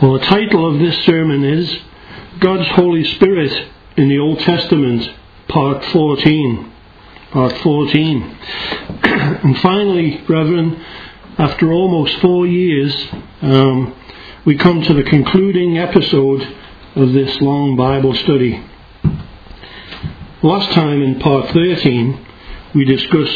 Well, the title of this sermon is God's Holy Spirit in the Old Testament, Part 14. Part 14. And finally, brethren, after almost 4 years, we come to the concluding episode of this long Bible study. Last time in Part 13, we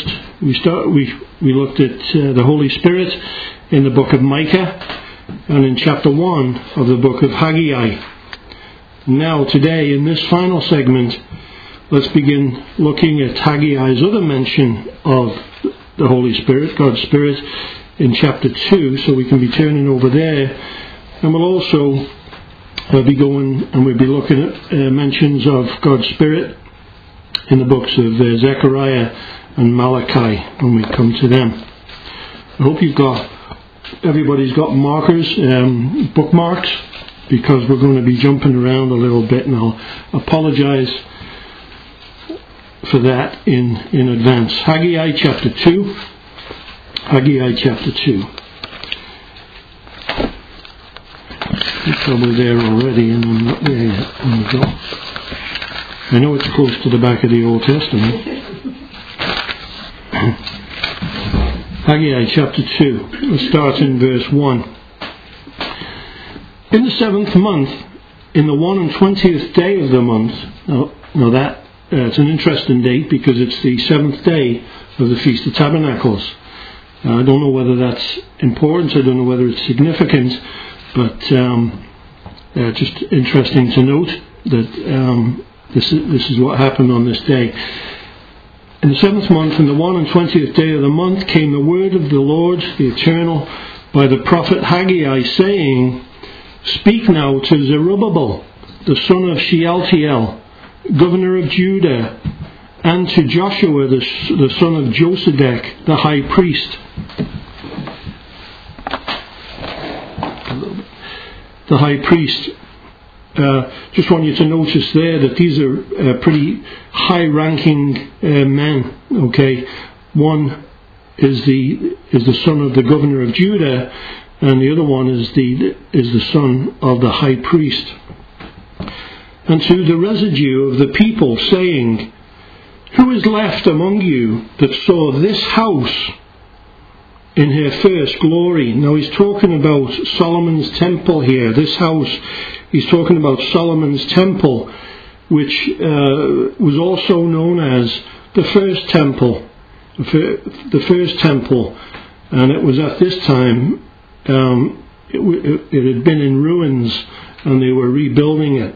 looked at the Holy Spirit in the book of Micah and in chapter 1 of the book of Haggai. Now today, in this final segment, let's begin looking at Haggai's other mention of the Holy Spirit, God's Spirit, in chapter 2, so we can be turning over there. And we'll also be going and we'll be looking at mentions of God's Spirit in the books of Zechariah and Malachi when we come to them. I hope everybody's got markers, bookmarks, because we're going to be jumping around a little bit, and I'll apologize for that in advance. Haggai chapter 2. Haggai chapter 2. You're probably there already, and I'm not there yet. There we go. I know it's close to the back of the Old Testament. Haggai chapter 2. We'll start in verse 1. In the 7th month, in the 21st day of the month. Now that it's an interesting date because it's the 7th day of the Feast of Tabernacles. I don't know whether that's important. I don't know whether it's significant, but just interesting to note that this is what happened on this day. In the 7th month, in the 21st day of the month, came the word of the Lord, the Eternal, by the prophet Haggai, saying, Speak now to Zerubbabel, the son of Shealtiel, governor of Judah, and to Joshua, the son of Josedek, the high priest. The high priest. Just want you to notice there that these are pretty high-ranking men. Okay, one is the son of the governor of Judah, and the other one is the son of the high priest. And to the residue of the people, saying, Who is left among you that saw this house in her first glory? Now he's talking about Solomon's temple here. This house, he's talking about Solomon's temple, which was also known as the first temple. The first temple. And it was at this time, it had been in ruins and they were rebuilding it.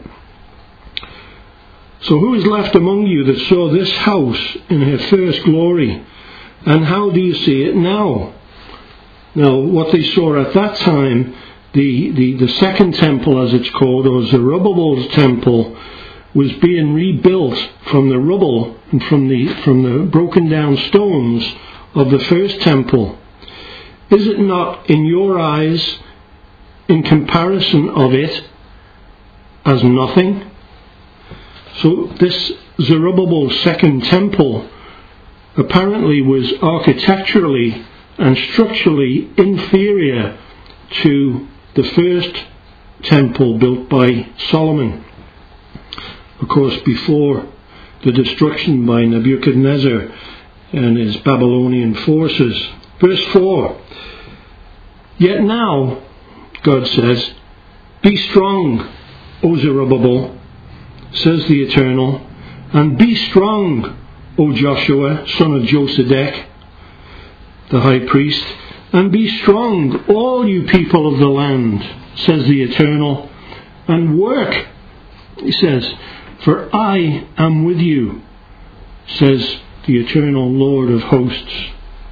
So who is left among you that saw this house in her first glory? And how do you see it now? Now, what they saw at that time, the second temple, as it's called, or Zerubbabel's temple, was being rebuilt from the rubble and from the broken down stones of the first temple. Is it not in your eyes, in comparison of it, as nothing? So this Zerubbabel's second temple apparently was architecturally and structurally inferior to the first temple built by Solomon. Of course, before the destruction by Nebuchadnezzar and his Babylonian forces. Verse 4. Yet now, God says, Be strong, O Zerubbabel, says the Eternal, and be strong, O Joshua, son of Josedek, the high priest, and be strong, all you people of the land, says the Eternal, and work, he says, for I am with you, says the Eternal Lord of hosts.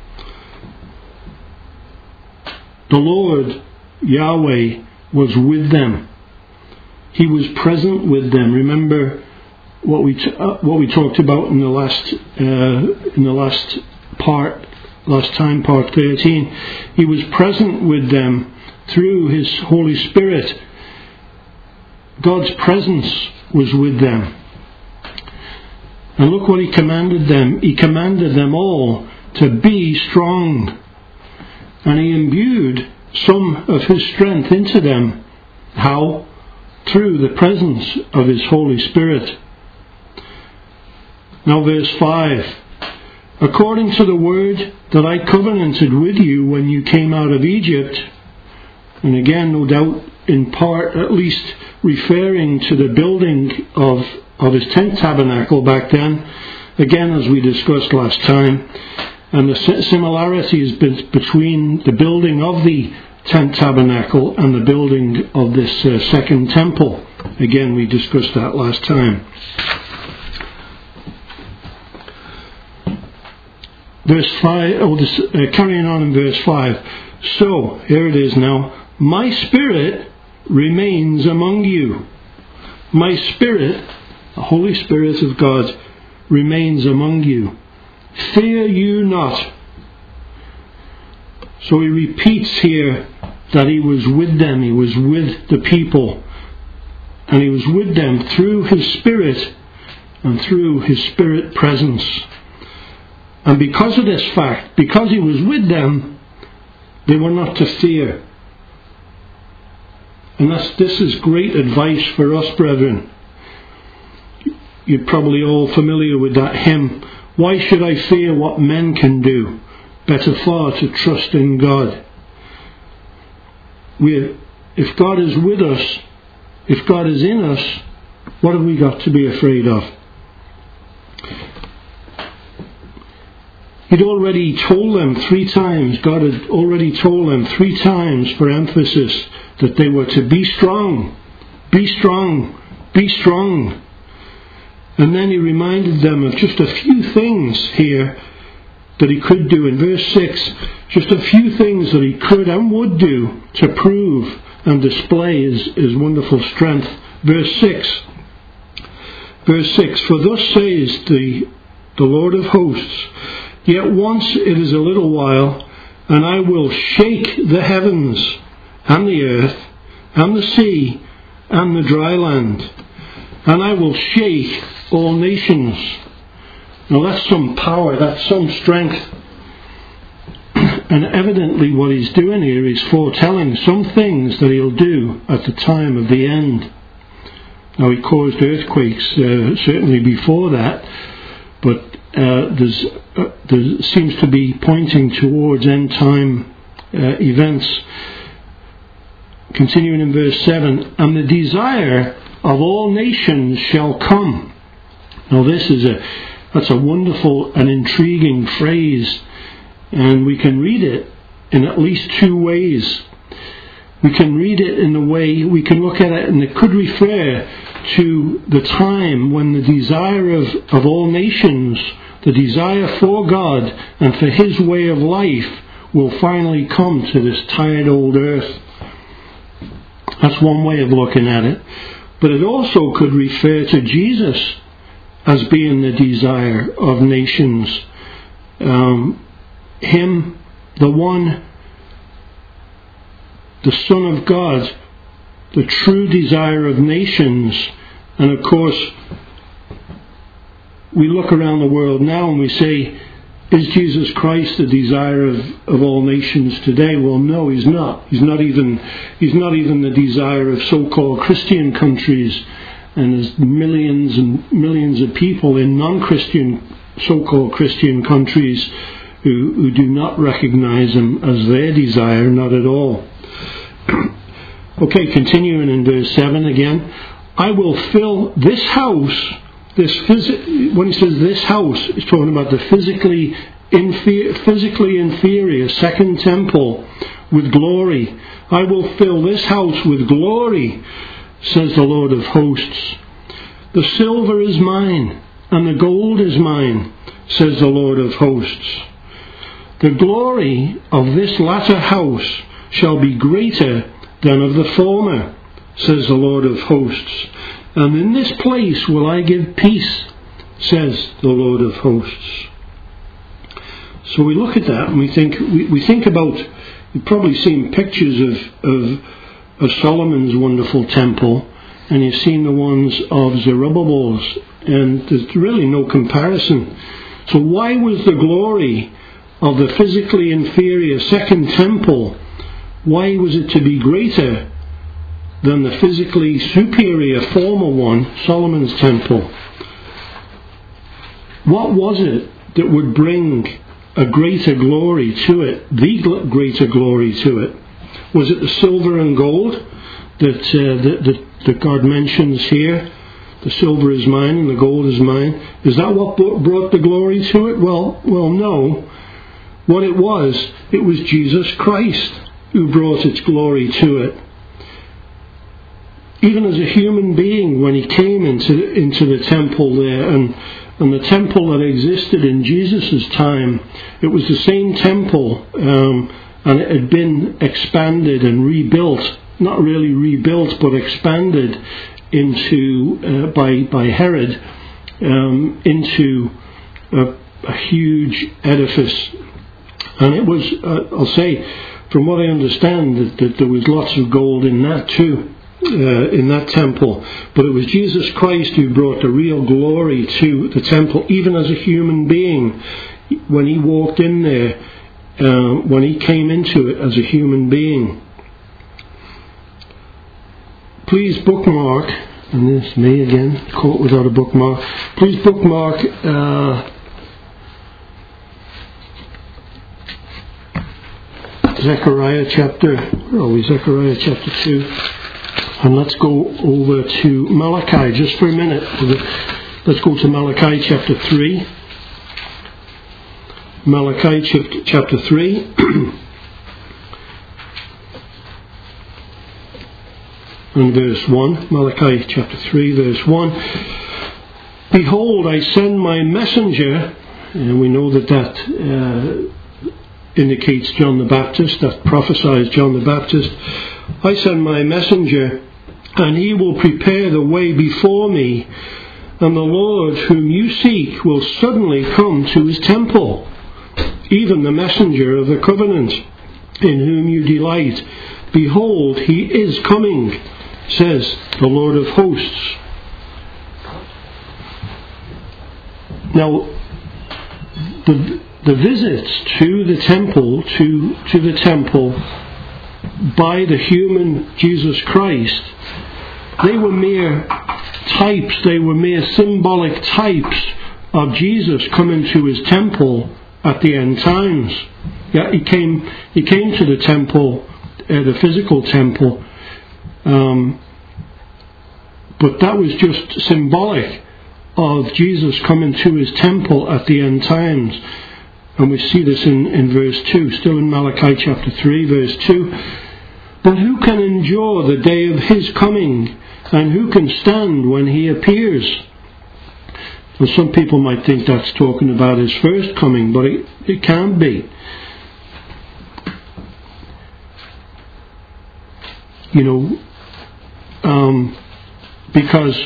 The Lord, Yahweh, was with them. He was present with them. Remember what we talked about in the last part, part 13. He was present with them through His Holy Spirit. God's presence was with them. And look what He commanded them. He commanded them all to be strong. And He imbued some of His strength into them How? Through the presence of His Holy Spirit. Now verse 5. According to the word that I covenanted with you when you came out of Egypt, and again, no doubt, in part, at least referring to the building of His tent tabernacle back then, again, as we discussed last time, and the similarities between the building of the tent tabernacle and the building of this second temple. Again, we discussed that last time. Verse 5, carrying on in verse 5. So, here it is now. My Spirit remains among you. My Spirit, the Holy Spirit of God, remains among you. Fear you not. So he repeats here that he was with them, he was with the people, and he was with them through his Spirit and through his Spirit presence. And because of this fact, because he was with them, they were not to fear. And this is great advice for us, brethren. You're probably all familiar with that hymn. Why should I fear what men can do? Better far to trust in God. If God is with us, if God is in us, what have we got to be afraid of? He'd already told them 3 times, God had already told them 3 times for emphasis that they were to be strong, be strong, be strong. And then he reminded them of just a few things here that he could do. In verse 6, just a few things that he could and would do to prove and display his wonderful strength. Verse 6, for thus says the Lord of hosts, yet once it is a little while, and I will shake the heavens and the earth and the sea and the dry land, and I will shake all nations. Now that's some power, that's some strength. And evidently what he's doing here is foretelling some things that he'll do at the time of the end. Now he caused earthquakes certainly before that, but there seems to be pointing towards end time events. Continuing in verse 7, and the desire of all nations shall come. Now that's a wonderful and intriguing phrase, and we can read it in at least 2 ways. We can read it in the way, we can look at it, and it could refer to the time when the desire of all nations, the desire for God and for His way of life will finally come to this tired old earth. That's one way of looking at it. But it also could refer to Jesus as being the desire of nations. Him, the Son of God, the true desire of nations. And of course, we look around the world now and we say, is Jesus Christ the desire of all nations today? Well, no, He's not. He's not even the desire of so-called Christian countries, and there's millions and millions of people in non-Christian, so-called Christian countries who do not recognize Him as their desire, not at all. Okay, continuing in verse 7 again. I will fill this house, when he says this house, he's talking about the physically inferior second temple with glory. I will fill this house with glory, says the Lord of hosts. The silver is mine, and the gold is mine, says the Lord of hosts. The glory of this latter house shall be greater than of the former, says the Lord of hosts. And in this place will I give peace, says the Lord of hosts. So we look at that and we think about, you've probably seen pictures of Solomon's wonderful temple, and you've seen the ones of Zerubbabel's, and there's really no comparison. So why was the glory of the physically inferior second temple, why was it to be greater than the physically superior former one, Solomon's temple. What was it that would bring a greater glory to it, the greater glory to it? Was it the silver and gold that God mentions here? The silver is mine and the gold is mine. Is that what brought the glory to it? Well, no. What it was Jesus Christ who brought its glory to it. Even as a human being, when he came into the temple there, and the temple that existed in Jesus' time, it was the same temple, and it had been expanded and rebuilt, not really rebuilt, but expanded into by Herod into a huge edifice. And it was, I'll say, from what I understand, that there was lots of gold in that too, in that temple. But it was Jesus Christ who brought the real glory to the temple, even as a human being. When he walked in there, when he came into it as a human being. Please bookmark, and this is me again, caught without a bookmark. Please bookmark Zechariah chapter 2, and let's go over to Malachi just for a minute. Let's go to Malachi chapter 3. Malachi chapter 3. And verse 1. Malachi chapter 3 verse 1. Behold, I send my messenger, and we know that indicates John the Baptist, that prophesies John the Baptist. I send my messenger, and he will prepare the way before me, and the Lord whom you seek will suddenly come to his temple, even the messenger of the covenant, in whom you delight. Behold, he is coming, says the Lord of hosts. Now, the visits to the temple, to the temple by the human Jesus Christ, they were mere types, they were mere symbolic types of Jesus coming to his temple at the end times. Yeah, he came to the temple, the physical temple, but that was just symbolic of Jesus coming to his temple at the end times. And we see this in verse 2, still in Malachi chapter 3, verse 2. But who can endure the day of his coming, and who can stand when he appears? Well, some people might think that's talking about his first coming, but it can't be. Because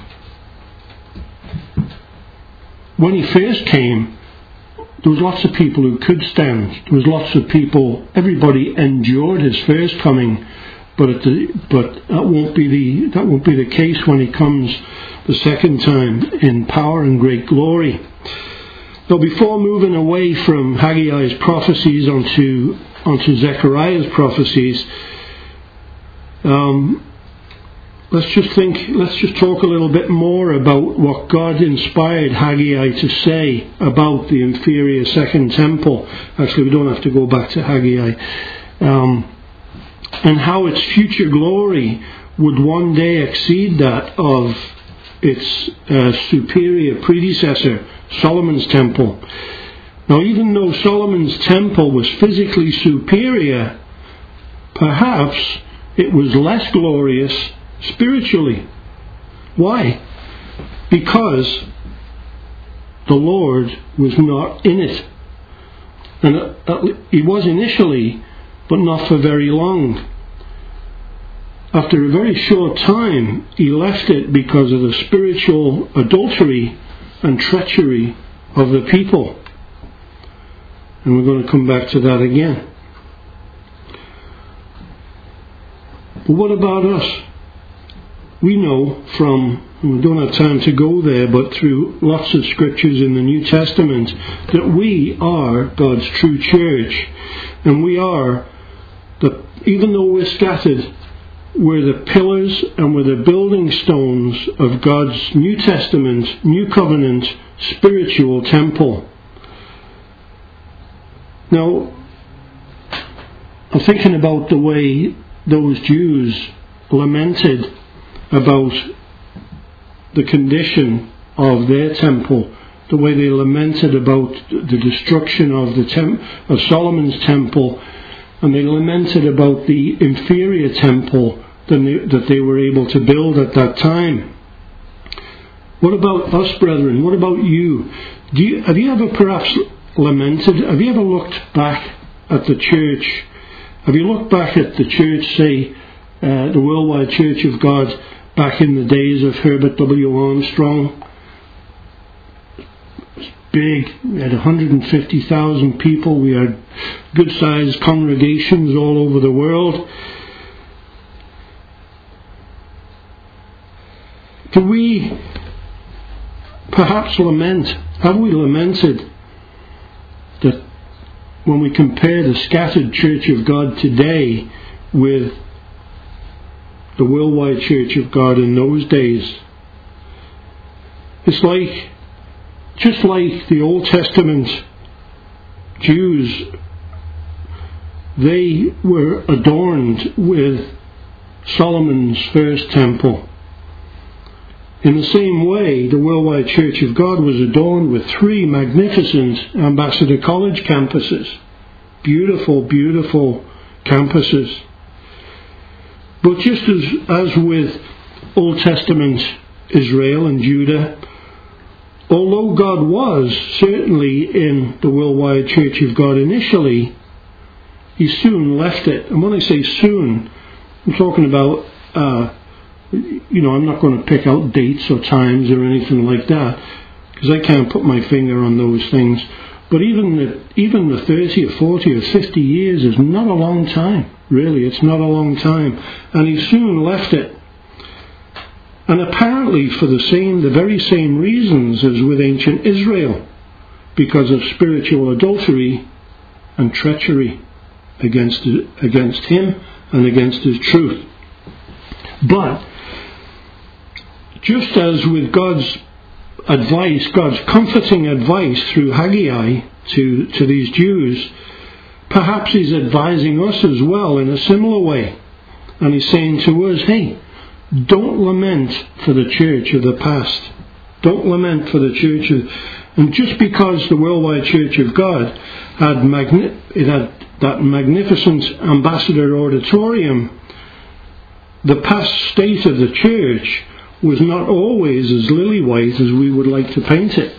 when he first came, there was lots of people who could stand. There was lots of people. Everybody endured his first coming, but that won't be the case when he comes the second time in power and great glory. Now, before moving away from Haggai's prophecies onto Zechariah's prophecies, let's just talk a little bit more about what God inspired Haggai to say about the inferior second temple. Actually, we don't have to go back to Haggai. And how its future glory would one day exceed that of its superior predecessor, Solomon's temple. Now, even though Solomon's temple was physically superior, perhaps it was less glorious spiritually. Why? Because the Lord was not in it. And he was initially, but not for very long. After a very short time, he left it because of the spiritual adultery and treachery of the people. And we're going to come back to that again. But what about us? We know from, we don't have time to go there, but through lots of scriptures in the New Testament, that we are God's true church. And we are, even though we're scattered were the pillars and were the building stones of God's New Testament, New Covenant, spiritual temple. Now, I'm thinking about the way those Jews lamented about the condition of their temple, the way they lamented about the destruction of Solomon's temple, and they lamented about the inferior temple that they were able to build at that time. What about us, brethren? What about you? Have you ever perhaps lamented? Have you ever looked back at the church? Have you looked back at the church, say, the Worldwide Church of God, back in the days of Herbert W. Armstrong? Big. We had 150,000 people. We had good-sized congregations all over the world. Do we perhaps lament? Have we lamented that when we compare the scattered Church of God today with the Worldwide Church of God in those days, it's like, just like the Old Testament Jews, they were adorned with Solomon's first temple. In the same way, the Worldwide Church of God was adorned with 3 magnificent Ambassador College campuses. Beautiful, beautiful campuses. But just as with Old Testament Israel and Judah, although God was certainly in the Worldwide Church of God initially, He soon left it. And when I say soon, I'm talking about I'm not going to pick out dates or times or anything like that, because I can't put my finger on those things. But even the 30 or 40 or 50 years is not a long time. Really, it's not a long time. And He soon left it. And apparently for the very same reasons as with ancient Israel, because of spiritual adultery and treachery against Him and against His truth. But just as with God's advice, God's comforting advice through Haggai to these Jews, perhaps He's advising us as well in a similar way. And He's saying to us, hey, don't lament for the church of the past. Don't lament for the church of... And just because the Worldwide Church of God had that magnificent Ambassador Auditorium, the past state of the church was not always as lily-white as we would like to paint it.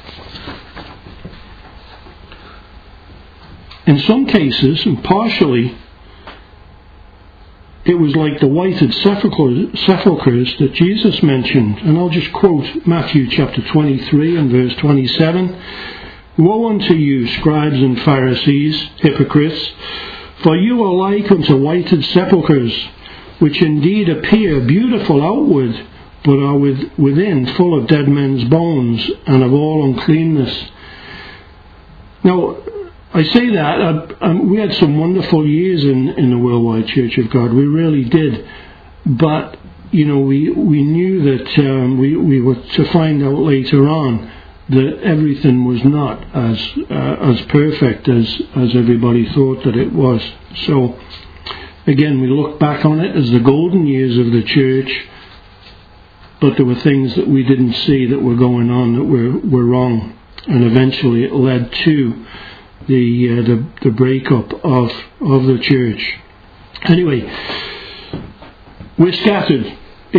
In some cases, and partially, it was like the whited sepulchres that Jesus mentioned. And I'll just quote Matthew chapter 23 and verse 27. Woe unto you, scribes and Pharisees, hypocrites, for you are like unto whited sepulchres, which indeed appear beautiful outward, but are within full of dead men's bones and of all uncleanness. Now, I say that, we had some wonderful years in the Worldwide Church of God. We really did. But, we knew that we were to find out later on that everything was not as perfect as everybody thought that it was. So, again, we look back on it as the golden years of the church, but there were things that we didn't see that were going on that were wrong, and eventually it led to the breakup of the church. Anyway, we're scattered.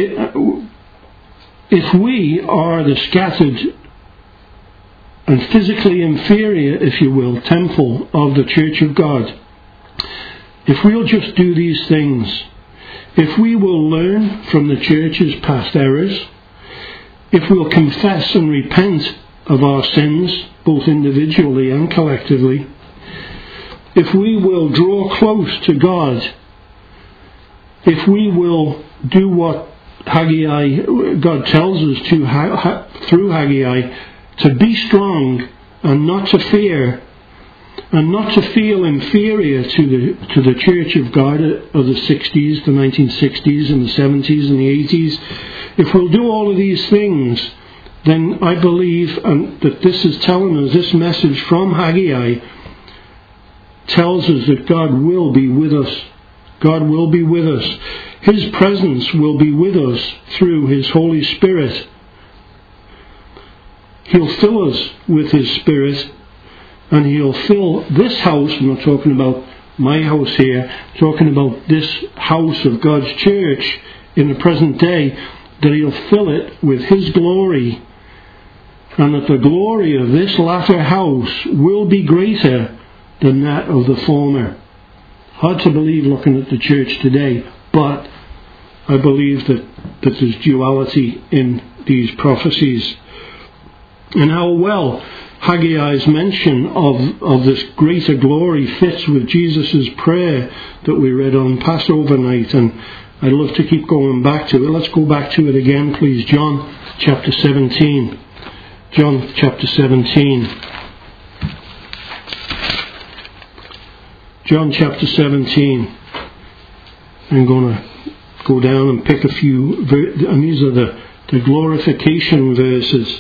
If we are the scattered and physically inferior, if you will, temple of the Church of God, if we'll just do these things, if we will learn from the church's past errors, if we'll confess and repent of our sins, both individually and collectively, if we will draw close to God, if we will do what God tells us to through Haggai, to be strong and not to fear, and not to feel inferior to the Church of God of the 60s, the 1960s and the 70s and the 80s. If we'll do all of these things, then I believe that this is telling us, this message from Haggai tells us that God will be with us. God will be with us. His presence will be with us through His Holy Spirit. He'll fill us with His Spirit, and He'll fill this house. I'm not talking about my house here, I'm talking about this house of God's church in the present day, that He'll fill it with His glory, and that the glory of this latter house will be greater than that of the former. Hard to believe looking at the church today, but I believe that there's duality in these prophecies. And how well Haggai's mention of this greater glory fits with Jesus' prayer that we read on Passover night. And I'd love to keep going back to it. Let's go back to it again, please. John chapter 17. John chapter 17. John chapter 17. I'm going to go down and pick a few, and these are the glorification verses.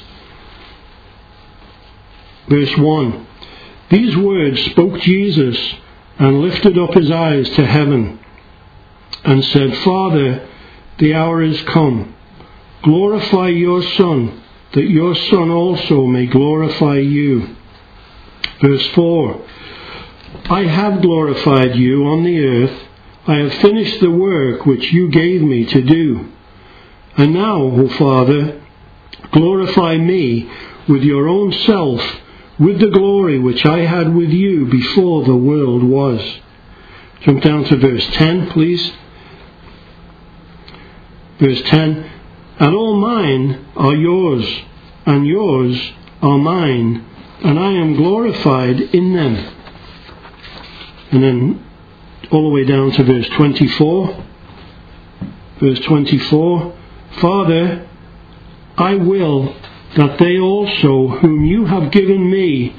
Verse 1. These words spoke Jesus, and lifted up His eyes to heaven, and said, Father, the hour is come. Glorify your Son, that your Son also may glorify you. Verse 4. I have glorified you on the earth. I have finished the work which you gave me to do. And now, O Father, glorify me with your own self, with the glory which I had with you before the world was. Jump down to verse 10, please. Verse 10. And all mine are yours, and yours are mine, and I am glorified in them. And then all the way down to verse 24. Verse 24. Father, I will that they also, whom you have given me,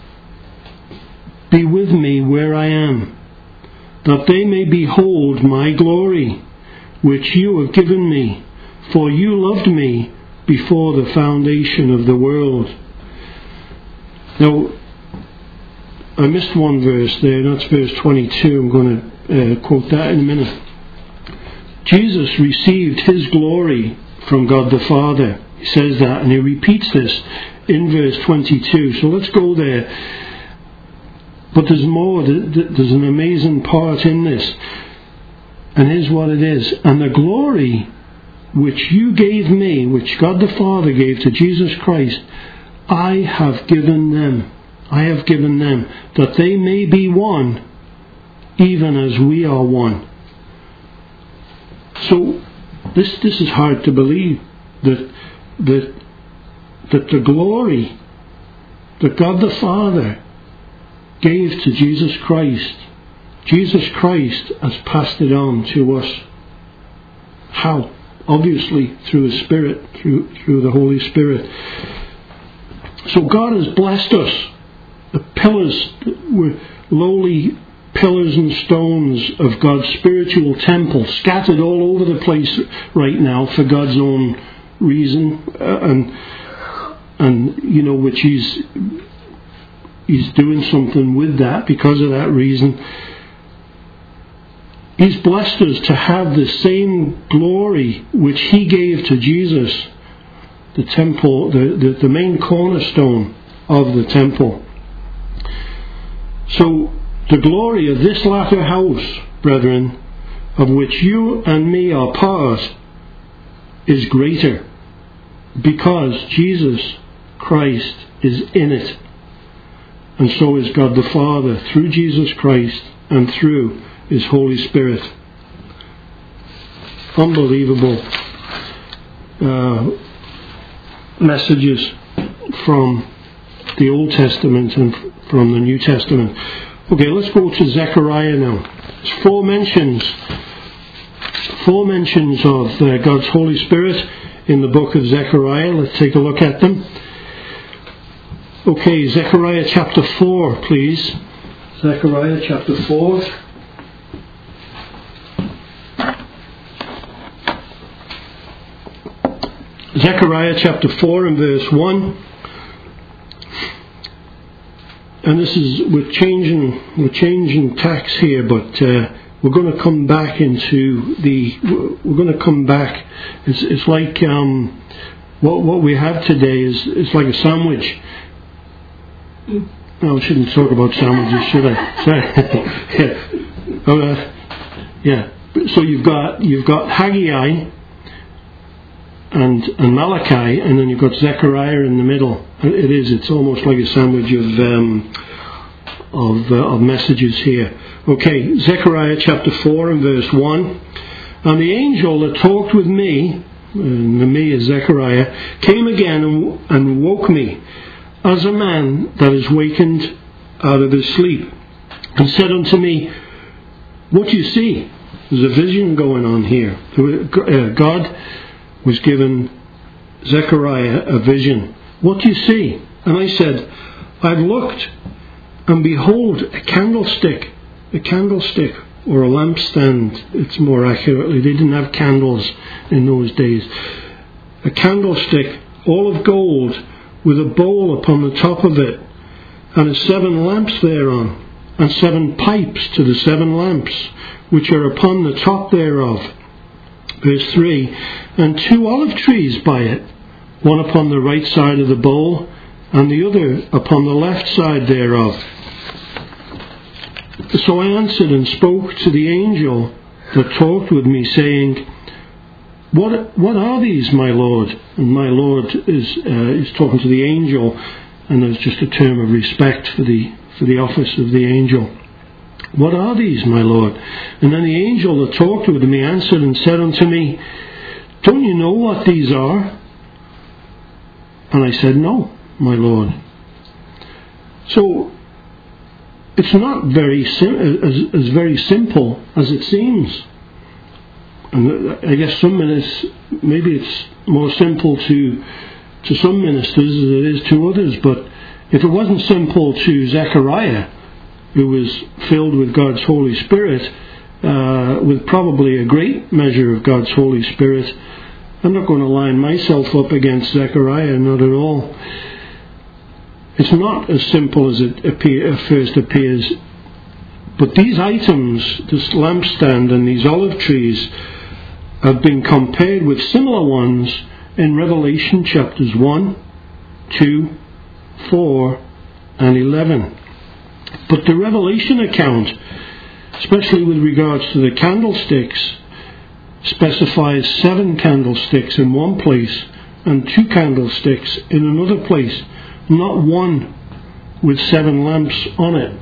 be with me where I am, that they may behold my glory, which you have given me, for you loved me before the foundation of the world. Now, I missed one verse there, and that's verse 22. I'm going to quote that in a minute. Jesus received His glory from God the Father. He says that, and He repeats this in verse 22. So let's go there. But there's more. There's an amazing part in this. And here's what it is. And the glory which you gave me, which God the Father gave to Jesus Christ, I have given them. I have given them, that they may be one, even as we are one. So this is hard to believe, that the glory that God the Father gave to Jesus Christ has passed it on to us. How? Obviously through His Spirit, through the Holy Spirit. So God has blessed us. The pillars were lowly pillars and stones of God's spiritual temple, scattered all over the place right now for God's own reason, and you know, which He's doing something with that because of that reason. He's blessed us to have the same glory which He gave to Jesus, the temple, the main cornerstone of the temple. So the glory of this latter house, brethren, of which you and me are part, is greater, because Jesus Christ is in it, and so is God the Father through Jesus Christ and through His Holy Spirit. Unbelievable messages from the Old Testament and from the New Testament. Okay, let's go to Zechariah now. There's four mentions of God's Holy Spirit in the book of Zechariah. Let's take a look at them. Okay, Zechariah chapter 4, please. Zechariah chapter 4. Zechariah chapter 4 and verse 1. And this is, we're changing tacks here, but we're going to come back it's like what we have today is like a sandwich. No, I shouldn't talk about sandwiches, should I? Sorry. Yeah. So you've got Haggai and Malachi, and then you've got Zechariah in the middle. It's almost like a sandwich of messages here. Okay, Zechariah chapter 4 and verse 1. And the angel that talked with me, and the me is Zechariah, came again and woke me, as a man that is wakened out of his sleep, and said unto me, what do you see? There's a vision going on here. God was given Zechariah a vision. What do you see? And I said, I've looked, and behold, a candlestick, or a lampstand, it's more accurately. They didn't have candles in those days. A candlestick, all of gold, with a bowl upon the top of it, and 7 lamps thereon, and 7 pipes to the 7 lamps, which are upon the top thereof. Verse 3, and 2 olive trees by it, one upon the right side of the bowl, and the other upon the left side thereof. So I answered and spoke to the angel that talked with me, saying, What are these, my Lord? And my Lord is talking to the angel, and there's just a term of respect for the office of the angel. What are these, my Lord? And then the angel that talked with me answered and said unto me, don't you know what these are? And I said, no, my Lord. So it's not very very simple as it seems. And I guess maybe it's more simple to some ministers as it is to others. But if it wasn't simple to Zechariah, who was filled with God's Holy Spirit, with probably a great measure of God's Holy Spirit, I'm not going to line myself up against Zechariah, not at all. It's not as simple as it first appears. But these items, this lampstand and these olive trees, have been compared with similar ones in Revelation chapters 1, 2, 4, and 11. But the Revelation account, especially with regards to the candlesticks, specifies 7 candlesticks in one place and 2 candlesticks in another place, not one with 7 lamps on it.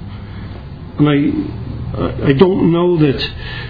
And I don't know that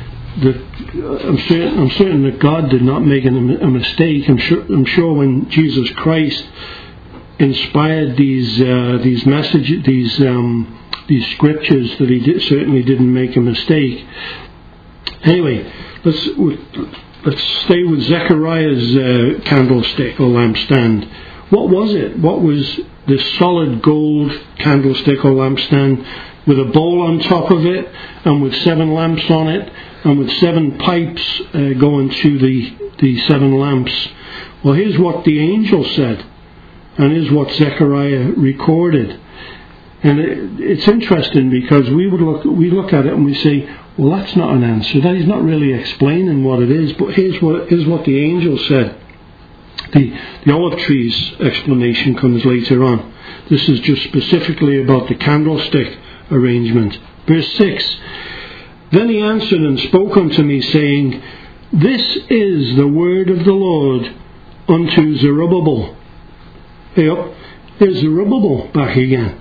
I'm certain that God did not make a mistake. I'm sure when Jesus Christ inspired these messages, these scriptures, that he certainly didn't make a mistake. Anyway, let's stay with Zechariah's candlestick or lampstand. What was it? What was this solid gold candlestick or lampstand with a bowl on top of it, and with 7 lamps on it, and with 7 pipes going to the 7 lamps? Well, here's what the angel said, and here's what Zechariah recorded. And it's interesting because we look at it and we say, well, that's not an answer. That is not really explaining what it is. But here's what the angel said. The olive trees explanation comes later on. This is just specifically about the candlestick arrangement. Verse 6. Then he answered and spoke unto me, saying, this is the word of the Lord unto Zerubbabel. Hey, there's Zerubbabel back again.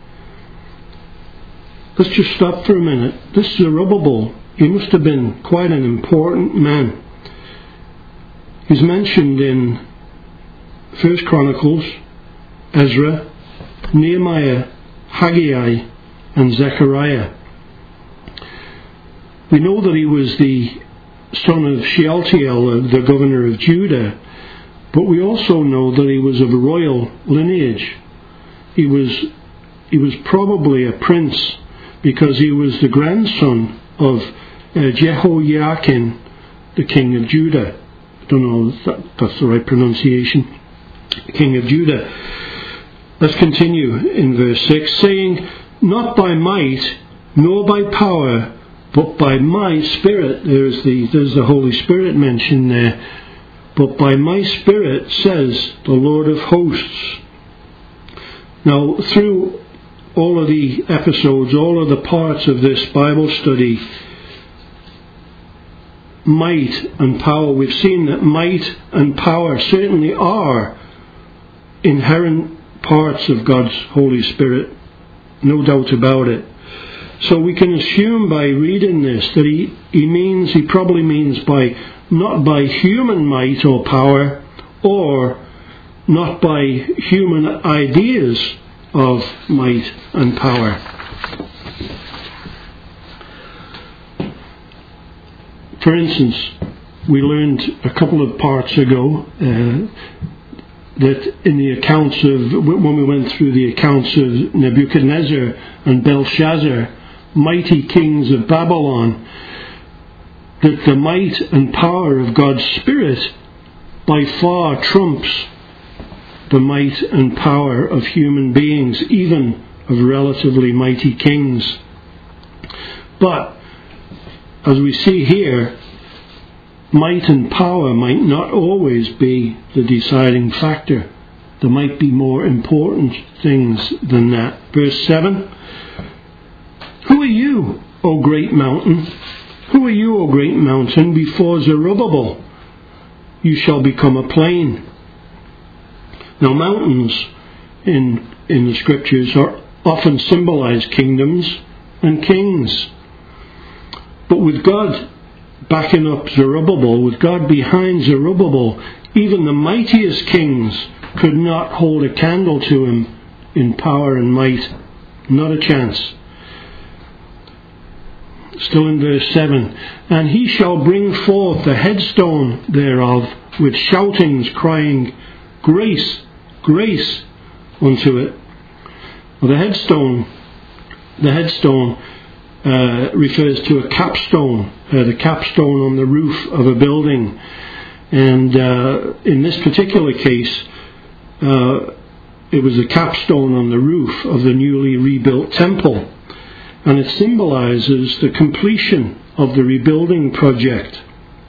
Let's just stop for a minute. This Zerubbabel, he must have been quite an important man. He's mentioned in 1 Chronicles, Ezra, Nehemiah, Haggai, and Zechariah. We know that he was the son of Shealtiel, the governor of Judah, but we also know that he was of a royal lineage. He was probably a prince, because he was the grandson of Jehoiakim, the king of Judah. I don't know if that's the right pronunciation. King of Judah. Let's continue in verse 6, saying, not by might, nor by power, but by my Spirit. There's the Holy Spirit mentioned there. But by my Spirit, says the Lord of hosts. Now, through all of the episodes, all of the parts of this Bible study, might and power, we've seen that might and power certainly are inherent parts of God's Holy Spirit, no doubt about it. So we can assume by reading this that he probably means by not by human might or power, or not by human ideas of might and power. For instance, we learned a couple of parts ago that in the accounts of, when we went through the accounts of Nebuchadnezzar and Belshazzar, mighty kings of Babylon, that the might and power of God's Spirit by far trumps the might and power of human beings, even of relatively mighty kings. But, as we see here, might and power might not always be the deciding factor. There might be more important things than that. Verse 7, who are you, O great mountain? Who are you, O great mountain? Before Zerubbabel, you shall become a plain. Now, mountains in the Scriptures are often symbolize kingdoms and kings. But with God backing up Zerubbabel, with God behind Zerubbabel, even the mightiest kings could not hold a candle to him in power and might. Not a chance. Still in verse 7, and he shall bring forth the headstone thereof with shoutings, crying, grace, grace unto it. Well, the headstone refers to a capstone, the capstone on the roof of a building. And in this particular case, it was a capstone on the roof of the newly rebuilt temple. And it symbolizes the completion of the rebuilding project.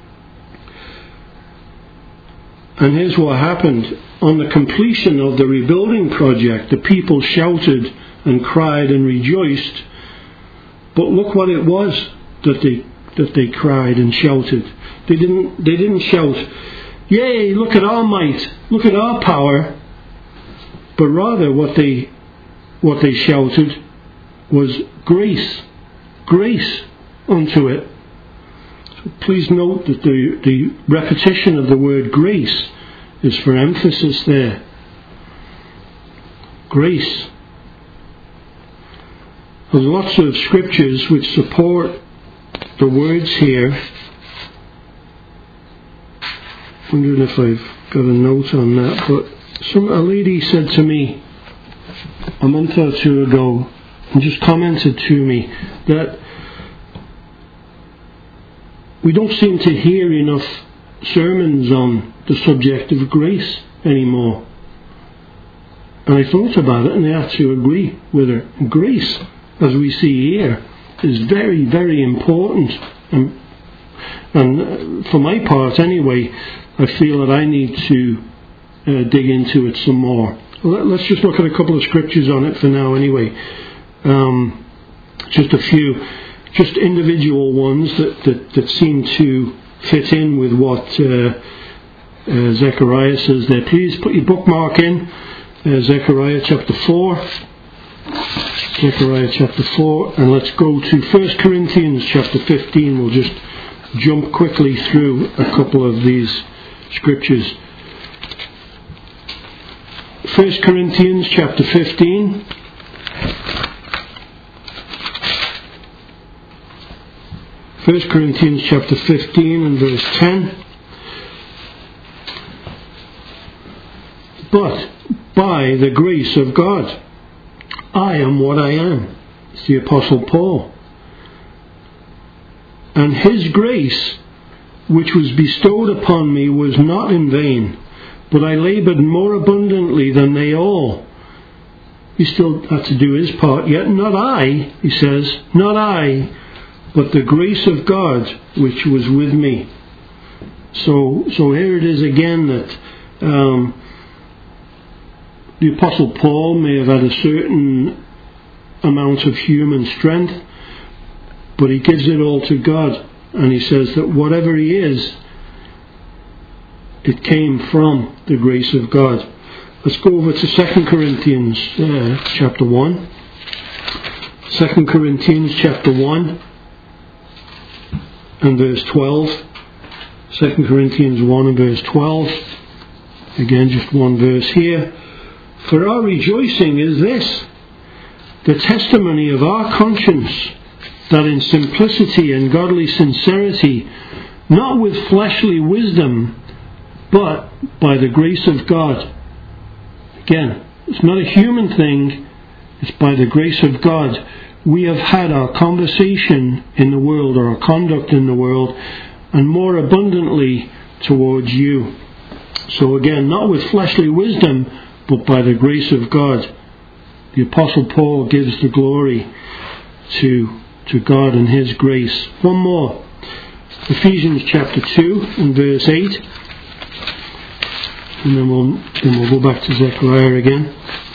And here's what happened. On the completion of the rebuilding project, the people shouted and cried and rejoiced. But look what it was that they cried and shouted. They didn't shout, yay, look at our might, look at our power. But rather what they shouted was grace, grace unto it. So please note that the repetition of the word grace is for emphasis there. Grace. There's lots of scriptures which support the words here. Wondering if I've got a note on that, but a lady said to me a month or two ago, and just commented to me, that we don't seem to hear enough sermons on the subject of grace anymore. And I thought about it, and I had to agree with her. Grace, as we see here, is very, very important. And for my part anyway, I feel that I need to dig into it some more. Let's just look at a couple of scriptures on it for now anyway. Just a few, just individual ones that seem to fit in with what Zechariah says there. Please put your bookmark in Zechariah chapter 4. Zechariah chapter 4, and let's go to 1 Corinthians chapter 15. We'll just jump quickly through a couple of these scriptures. 1 Corinthians chapter 15. First Corinthians chapter 15 and verse 10. But by the grace of God, I am what I am, It's the Apostle Paul. And his grace, which was bestowed upon me, was not in vain, but I laboured more abundantly than they all. He still had to do his part. Yet not I, he says, not I, but the grace of God which was with me. So here it is again that the Apostle Paul may have had a certain amount of human strength, but he gives it all to God, and he says that whatever he is, it came from the grace of God. Let's go over to 2 Corinthians chapter 1. 2 Corinthians chapter 1 and verse 12. 2 Corinthians 1 and verse 12. Again, just one verse here. For our rejoicing is this, the testimony of our conscience, that in simplicity and godly sincerity, not with fleshly wisdom, but by the grace of God. Again, it's not a human thing, it's by the grace of God. We have had our conversation in the world, or our conduct in the world, and more abundantly towards you. So again, not with fleshly wisdom, but by the grace of God. The Apostle Paul gives the glory to God and his grace. One more. Ephesians chapter 2 and verse 8. And then we'll go back to Zechariah again.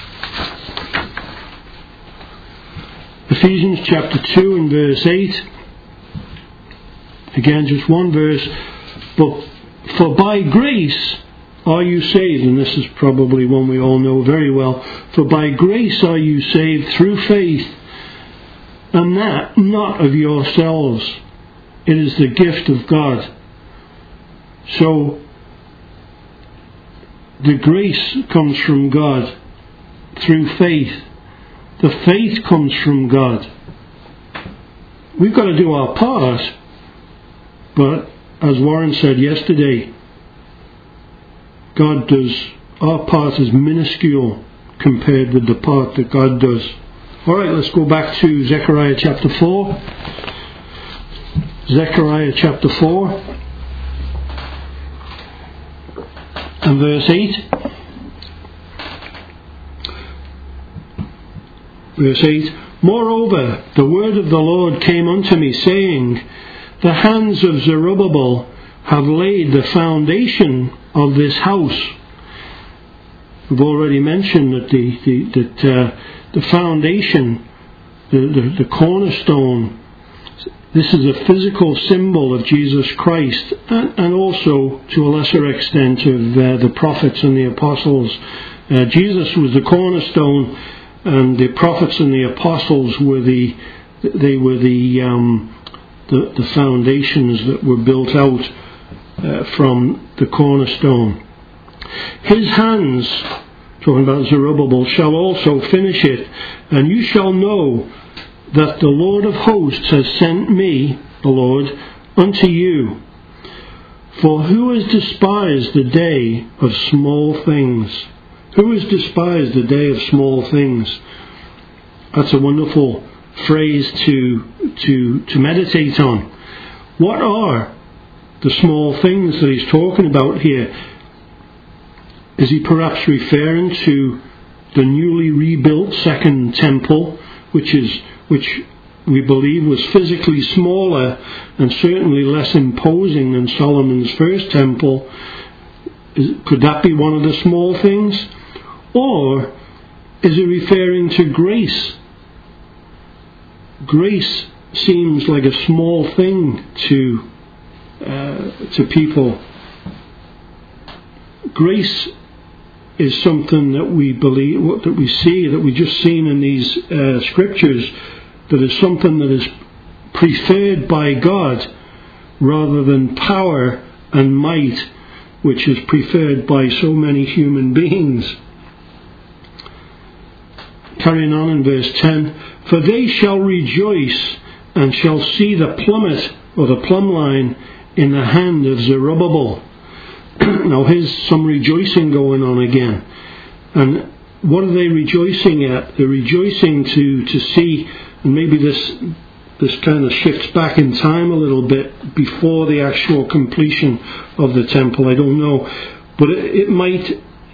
Ephesians chapter 2 and verse 8. Again, just one verse. But for by grace are you saved, and this is probably one we all know very well. For by grace are you saved through faith, and that not of yourselves. It is the gift of God. So, the grace comes from God through faith. The faith comes from God. We've got to do our part, but as Warren said yesterday, God does, our part is minuscule compared with the part that God does. Alright, let's go back to Zechariah chapter 4. Zechariah chapter 4 and verse 8. Verse 8. Moreover, the word of the Lord came unto me, saying, the hands of Zerubbabel have laid the foundation of this house. We've already mentioned that the foundation, the cornerstone, this is a physical symbol of Jesus Christ, and also to a lesser extent of the prophets and the apostles. Jesus was the cornerstone, and the prophets and the apostles were the foundations that were built out from the cornerstone. His hands, talking about Zerubbabel, shall also finish it, and you shall know that the Lord of hosts has sent me, the Lord, unto you. For who has despised the day of small things? Who has despised the day of small things? That's a wonderful phrase to meditate on. What are the small things that he's talking about here? Is he perhaps referring to the newly rebuilt second temple, which we believe was physically smaller and certainly less imposing than Solomon's first temple? Could that be one of the small things? Or is he referring to grace? Grace seems like a small thing to people. Grace is something that we believe, that we see, that we've just seen in these scriptures, that is something that is preferred by God rather than power and might, which is preferred by so many human beings. Carrying on in verse 10, for they shall rejoice and shall see the plummet or the plumb line in the hand of Zerubbabel. Now here's some rejoicing going on again. And what are they rejoicing at? They're rejoicing to see And maybe this kind of shifts back in time a little bit before the actual completion of the temple. I don't know. But it might,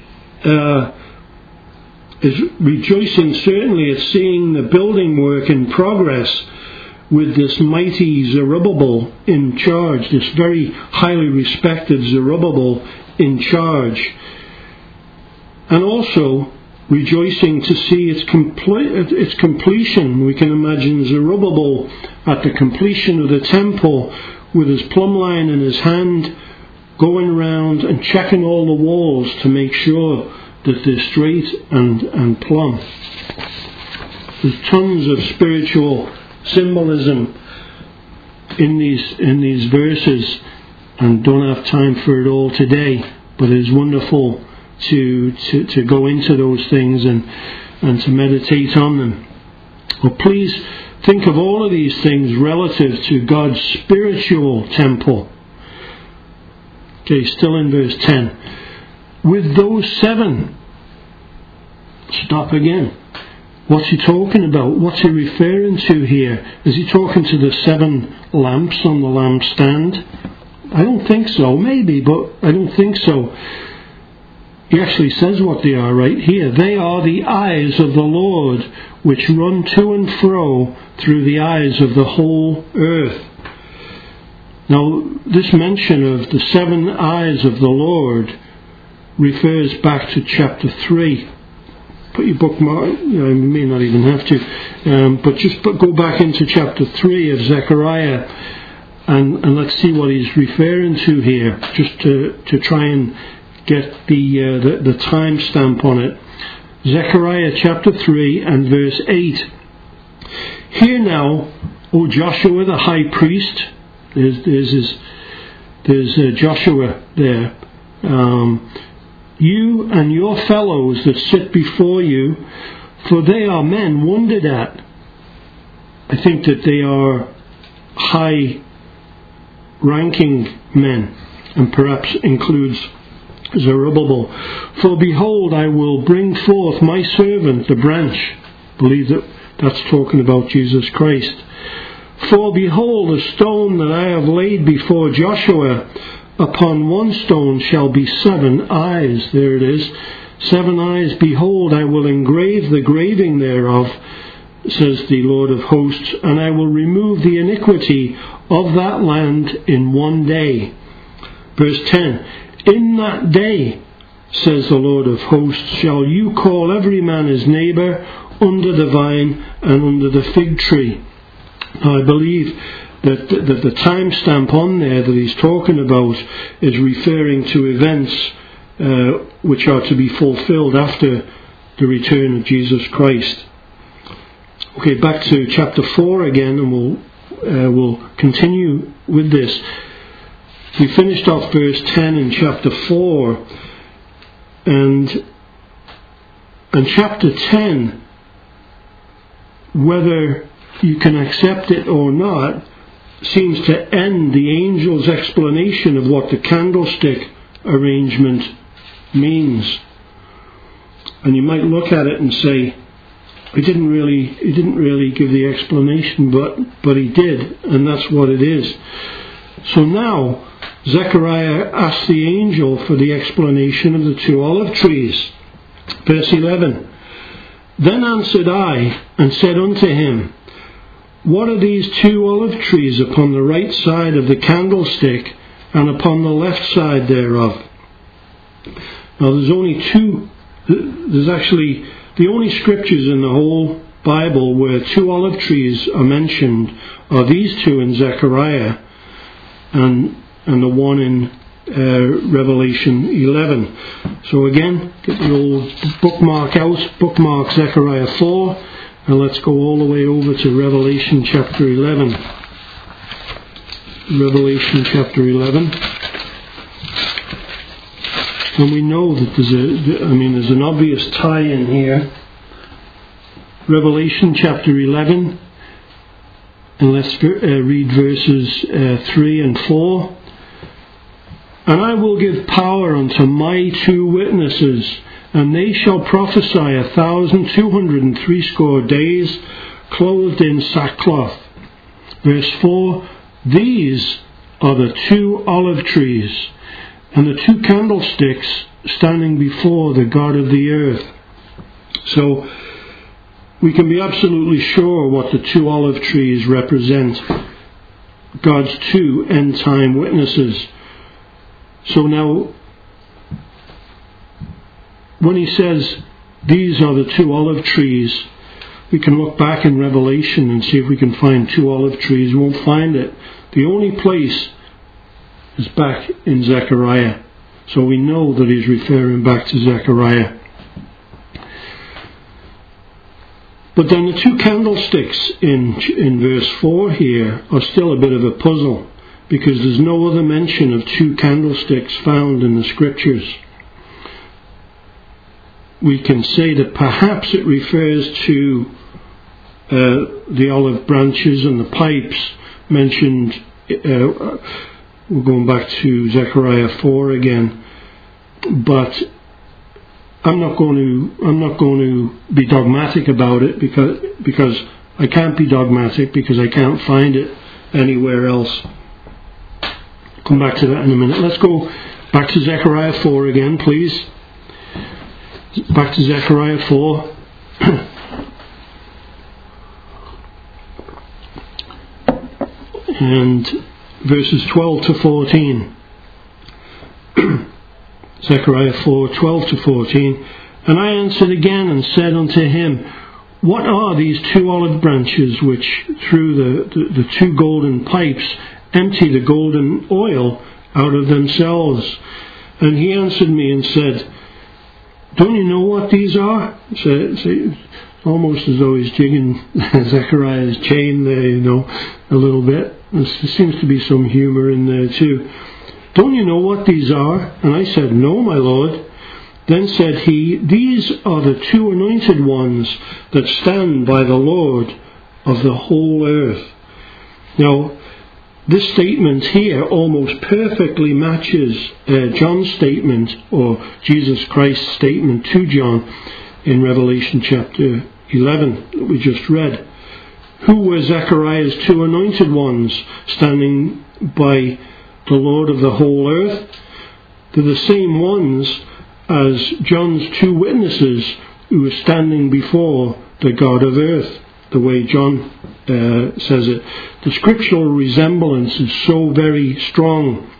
is rejoicing certainly at seeing the building work in progress with this mighty Zerubbabel in charge, this very highly respected Zerubbabel in charge. And also rejoicing to see its completion. We can imagine Zerubbabel at the completion of the temple with his plumb line in his hand, going around and checking all the walls to make sure that they're straight and plumb. There's tons of spiritual symbolism in these verses, and don't have time for it all today, but it's wonderful to go into those things and to meditate on them. Well, please think of all of these things relative to God's spiritual temple. Okay, still in verse 10. With those 7, stop again. What's he talking about? What's he referring to here? Is he talking to the 7 lamps on the lampstand? I don't think so. Maybe, but I don't think so. He actually says what they are right here. They are the eyes of the Lord, which run to and fro through the eyes of the whole earth. Now, this mention of the 7 eyes of the Lord refers back to chapter 3. Put your bookmark, you may not even have to, but just go back into chapter 3 of Zechariah, and let's see what he's referring to here, just to try and get the time stamp on it. Zechariah chapter 3 and verse 8. Hear now, O Joshua the high priest. There's Joshua there. You and your fellows that sit before you, for they are men wondered at. I think that they are high-ranking men, and perhaps includes Zerubbabel. For behold, I will bring forth my servant, the branch. I believe that's talking about Jesus Christ. For behold, the stone that I have laid before Joshua, upon one stone shall be 7 eyes. There it is. 7 eyes. Behold, I will engrave the graving thereof, says the Lord of hosts, and I will remove the iniquity of that land in one day. Verse 10. In that day, says the Lord of hosts, shall you call every man his neighbour under the vine and under the fig tree. Now, I believe that the time stamp on there that he's talking about is referring to events which are to be fulfilled after the return of Jesus Christ. Okay, back to chapter 4 again, and we'll continue with this. We finished off verse 10 in chapter 4, and chapter 10, whether you can accept it or not, seems to end the angel's explanation of what the candlestick arrangement means. And you might look at it and say, he didn't really give the explanation, but he did, and that's what it is. So now Zechariah asked the angel for the explanation of the 2 olive trees. Verse 11. Then answered I and said unto him, what are these 2 olive trees upon the right side of the candlestick and upon the left side thereof? Now there's only 2, there's actually the only scriptures in the whole Bible where 2 olive trees are mentioned are these 2 in Zechariah and the one in Revelation 11. So again, get the old bookmark out, bookmark Zechariah 4, and let's go all the way over to Revelation chapter 11. Revelation chapter 11. And we know that there's an obvious tie-in here. Revelation chapter 11, and let's read verses 3 and 4. And I will give power unto my 2 witnesses, and they shall prophesy 1,260 days clothed in sackcloth. Verse 4, these are the 2 olive trees and the 2 candlesticks standing before the God of the earth. So we can be absolutely sure what the 2 olive trees represent. God's 2 end-time witnesses. So now, when he says these are the 2 olive trees, we can look back in Revelation and see if we can find 2 olive trees. We won't find it. The only place is back in Zechariah. So we know that he's referring back to Zechariah. But then the 2 candlesticks in verse 4 here are still a bit of a puzzle, because there's no other mention of 2 candlesticks found in the scriptures. We can say that perhaps it refers to the olive branches and the pipes mentioned. We're going back to Zechariah 4 again, but I'm not going to be dogmatic about it because I can't be dogmatic, because I can't find it anywhere else. Come back to that in a minute. Let's go back to Zechariah 4 again, please. Back to Zechariah 4. And verses 12 to 14. Zechariah 4, 12 to 14. And I answered again and said unto him, what are these 2 olive branches which through the 2 golden pipes empty the golden oil out of themselves? And he answered me and said, don't you know what these are? So almost as though he's jigging Zechariah's chain there, a little bit. There seems to be some humour in there too. Don't you know what these are? And I said, no, my Lord. Then said he, these are the 2 anointed ones that stand by the Lord of the whole earth. Now, this statement here almost perfectly matches John's statement, or Jesus Christ's statement to John in Revelation chapter 11 that we just read. Who were Zechariah's 2 anointed ones standing by the Lord of the whole earth? They're the same ones as John's 2 witnesses who were standing before the God of earth, the way John says it. The scriptural resemblance is so very strong.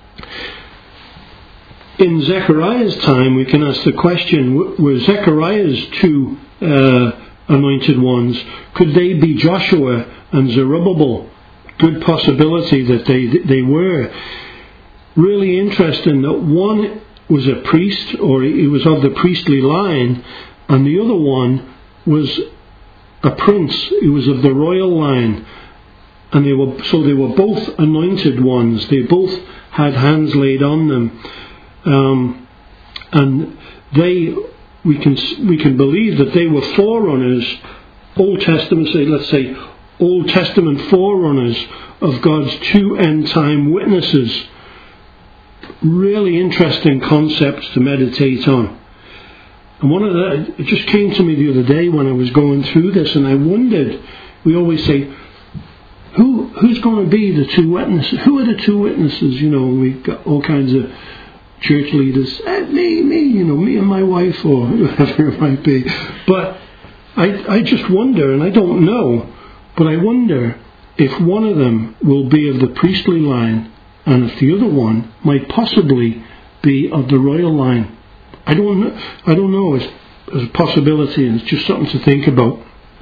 In Zechariah's time, we can ask the question, were Zechariah's 2 anointed ones, could they be Joshua and Zerubbabel? Good possibility that they were. Really interesting that one was a priest, or he was of the priestly line, and the other one was a prince. He was of the royal line, and they were both anointed ones. They both had hands laid on them, and we can believe that they were forerunners, Old Testament forerunners of God's 2 end time witnesses. Really interesting concepts to meditate on. And it just came to me the other day when I was going through this, and I wondered, we always say, who's going to be the 2 witnesses? Who are the 2 witnesses? We've got all kinds of church leaders, me and my wife, or whoever it might be. But I just wonder, and I don't know, but I wonder if one of them will be of the priestly line, and if the other one might possibly be of the royal line. I don't know. It's a possibility, and it's just something to think about.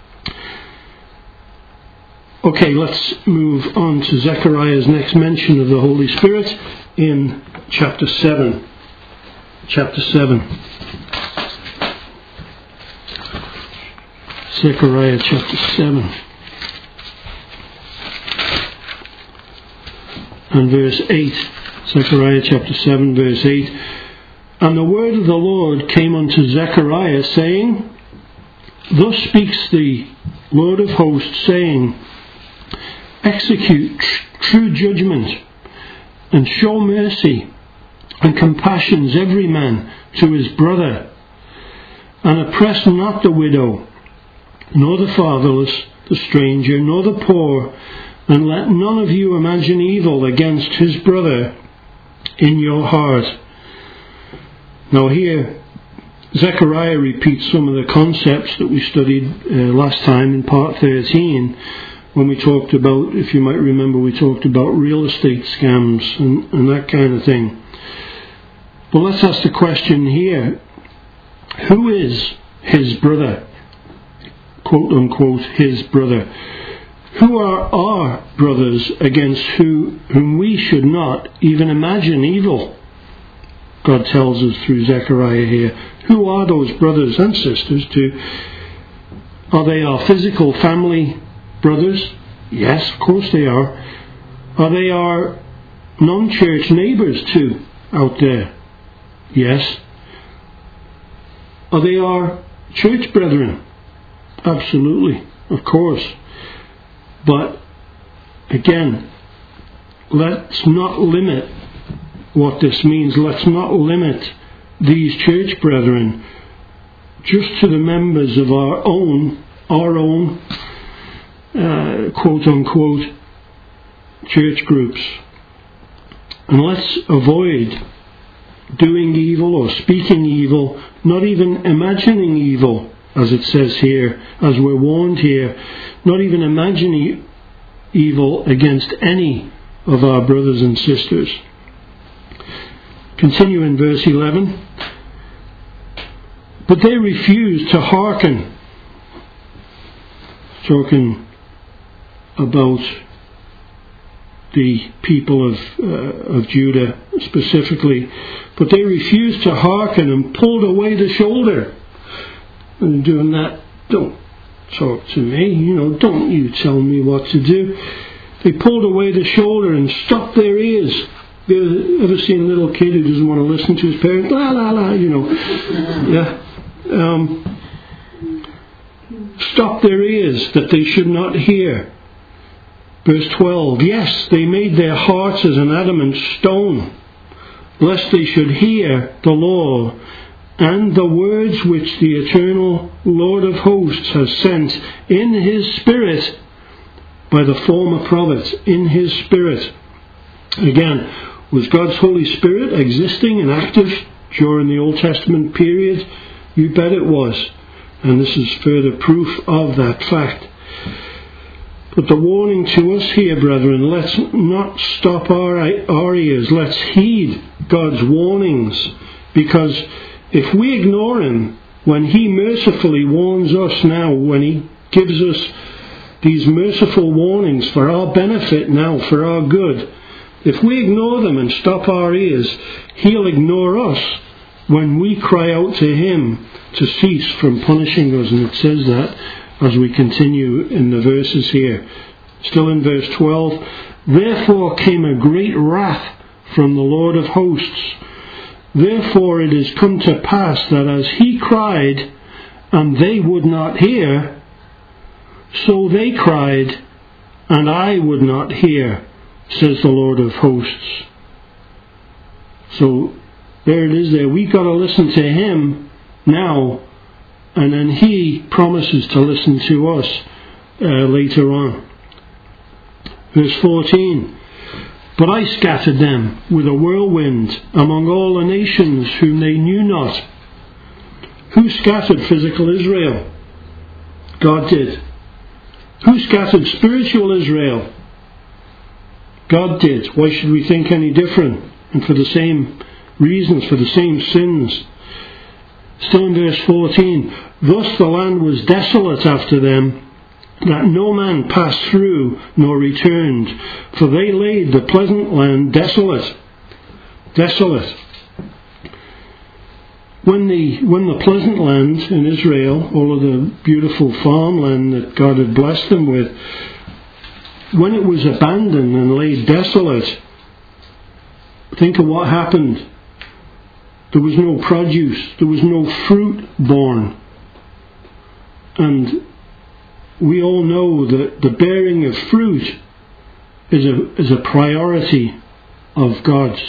Okay, let's move on to Zechariah's next mention of the Holy Spirit in chapter 7. Chapter 7. Zechariah chapter 7. And verse 8. Zechariah chapter 7, verse 8. And the word of the Lord came unto Zechariah, saying, Thus speaks the Lord of hosts, saying, Execute true judgment, and show mercy and compassions every man to his brother, and oppress not the widow, nor the fatherless, the stranger, nor the poor, and let none of you imagine evil against his brother in your heart. Now here, Zechariah repeats some of the concepts that we studied last time in part 13, when we talked about, if you might remember, we talked about real estate scams and that kind of thing. But let's ask the question here, who is his brother? Quote unquote, his brother. Who are our brothers against whom we should not even imagine evil? God tells us through Zechariah here. Who are those brothers and sisters Are they our physical family brothers? Yes, of course they are. Are they our non-church neighbours too out there? Yes. Are they our church brethren? Absolutely, of course. But again, let's not limit what this means. Let's not limit these church brethren just to the members of our own quote unquote church groups. And let's avoid doing evil or speaking evil, not even imagining evil, as it says here, as we're warned here, not even imagining evil against any of our brothers and sisters. Continue in verse 11. But they refused to hearken. Talking about the people of Judah specifically. But they refused to hearken and pulled away the shoulder. And doing that, don't talk to me, don't you tell me what to do. They pulled away the shoulder and stopped their ears. You ever seen a little kid who doesn't want to listen to his parents? La la la, Yeah. Stopped their ears that they should not hear. Verse 12. Yes, they made their hearts as an adamant stone, lest they should hear the law and the words which the eternal Lord of hosts has sent in his Spirit by the former prophets, in his Spirit. Again, was God's Holy Spirit existing and active during the Old Testament period? You bet it was. And this is further proof of that fact. But the warning to us here, brethren, let's not stop our ears. Let's heed God's warnings. Because if we ignore him, when he mercifully warns us now, when he gives us these merciful warnings for our benefit now, for our good, if we ignore them and stop our ears, he'll ignore us when we cry out to him to cease from punishing us. And it says that as we continue in the verses here. Still in verse 12. Therefore came a great wrath from the Lord of hosts. Therefore it is come to pass that as he cried, and they would not hear, so they cried, and I would not hear, says the Lord of hosts. So there it is there. We've got to listen to him now, and then he promises to listen to us later on. Verse 14. But I scattered them with a whirlwind among all the nations whom they knew not. Who scattered physical Israel? God did. Who scattered spiritual Israel? God did. Why should we think any different? And for the same reasons, for the same sins. Still in verse 14. Thus the land was desolate after them, that no man passed through nor returned, for they laid the pleasant land desolate. Desolate. When the pleasant land in Israel, all of the beautiful farmland that God had blessed them with, when it was abandoned and laid desolate, think of what happened. There was no produce, there was no fruit born. And we all know that the bearing of fruit is a priority of God's.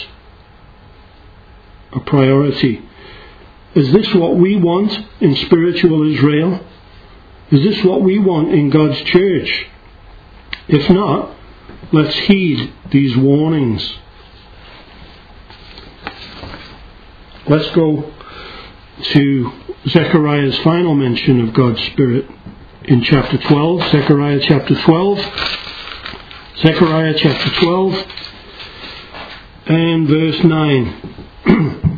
A priority. Is this what we want in spiritual Israel? Is this what we want in God's church? If not, let's heed these warnings. Let's go to Zechariah's final mention of God's Spirit in chapter 12. Zechariah chapter 12. Zechariah chapter 12 and verse 9.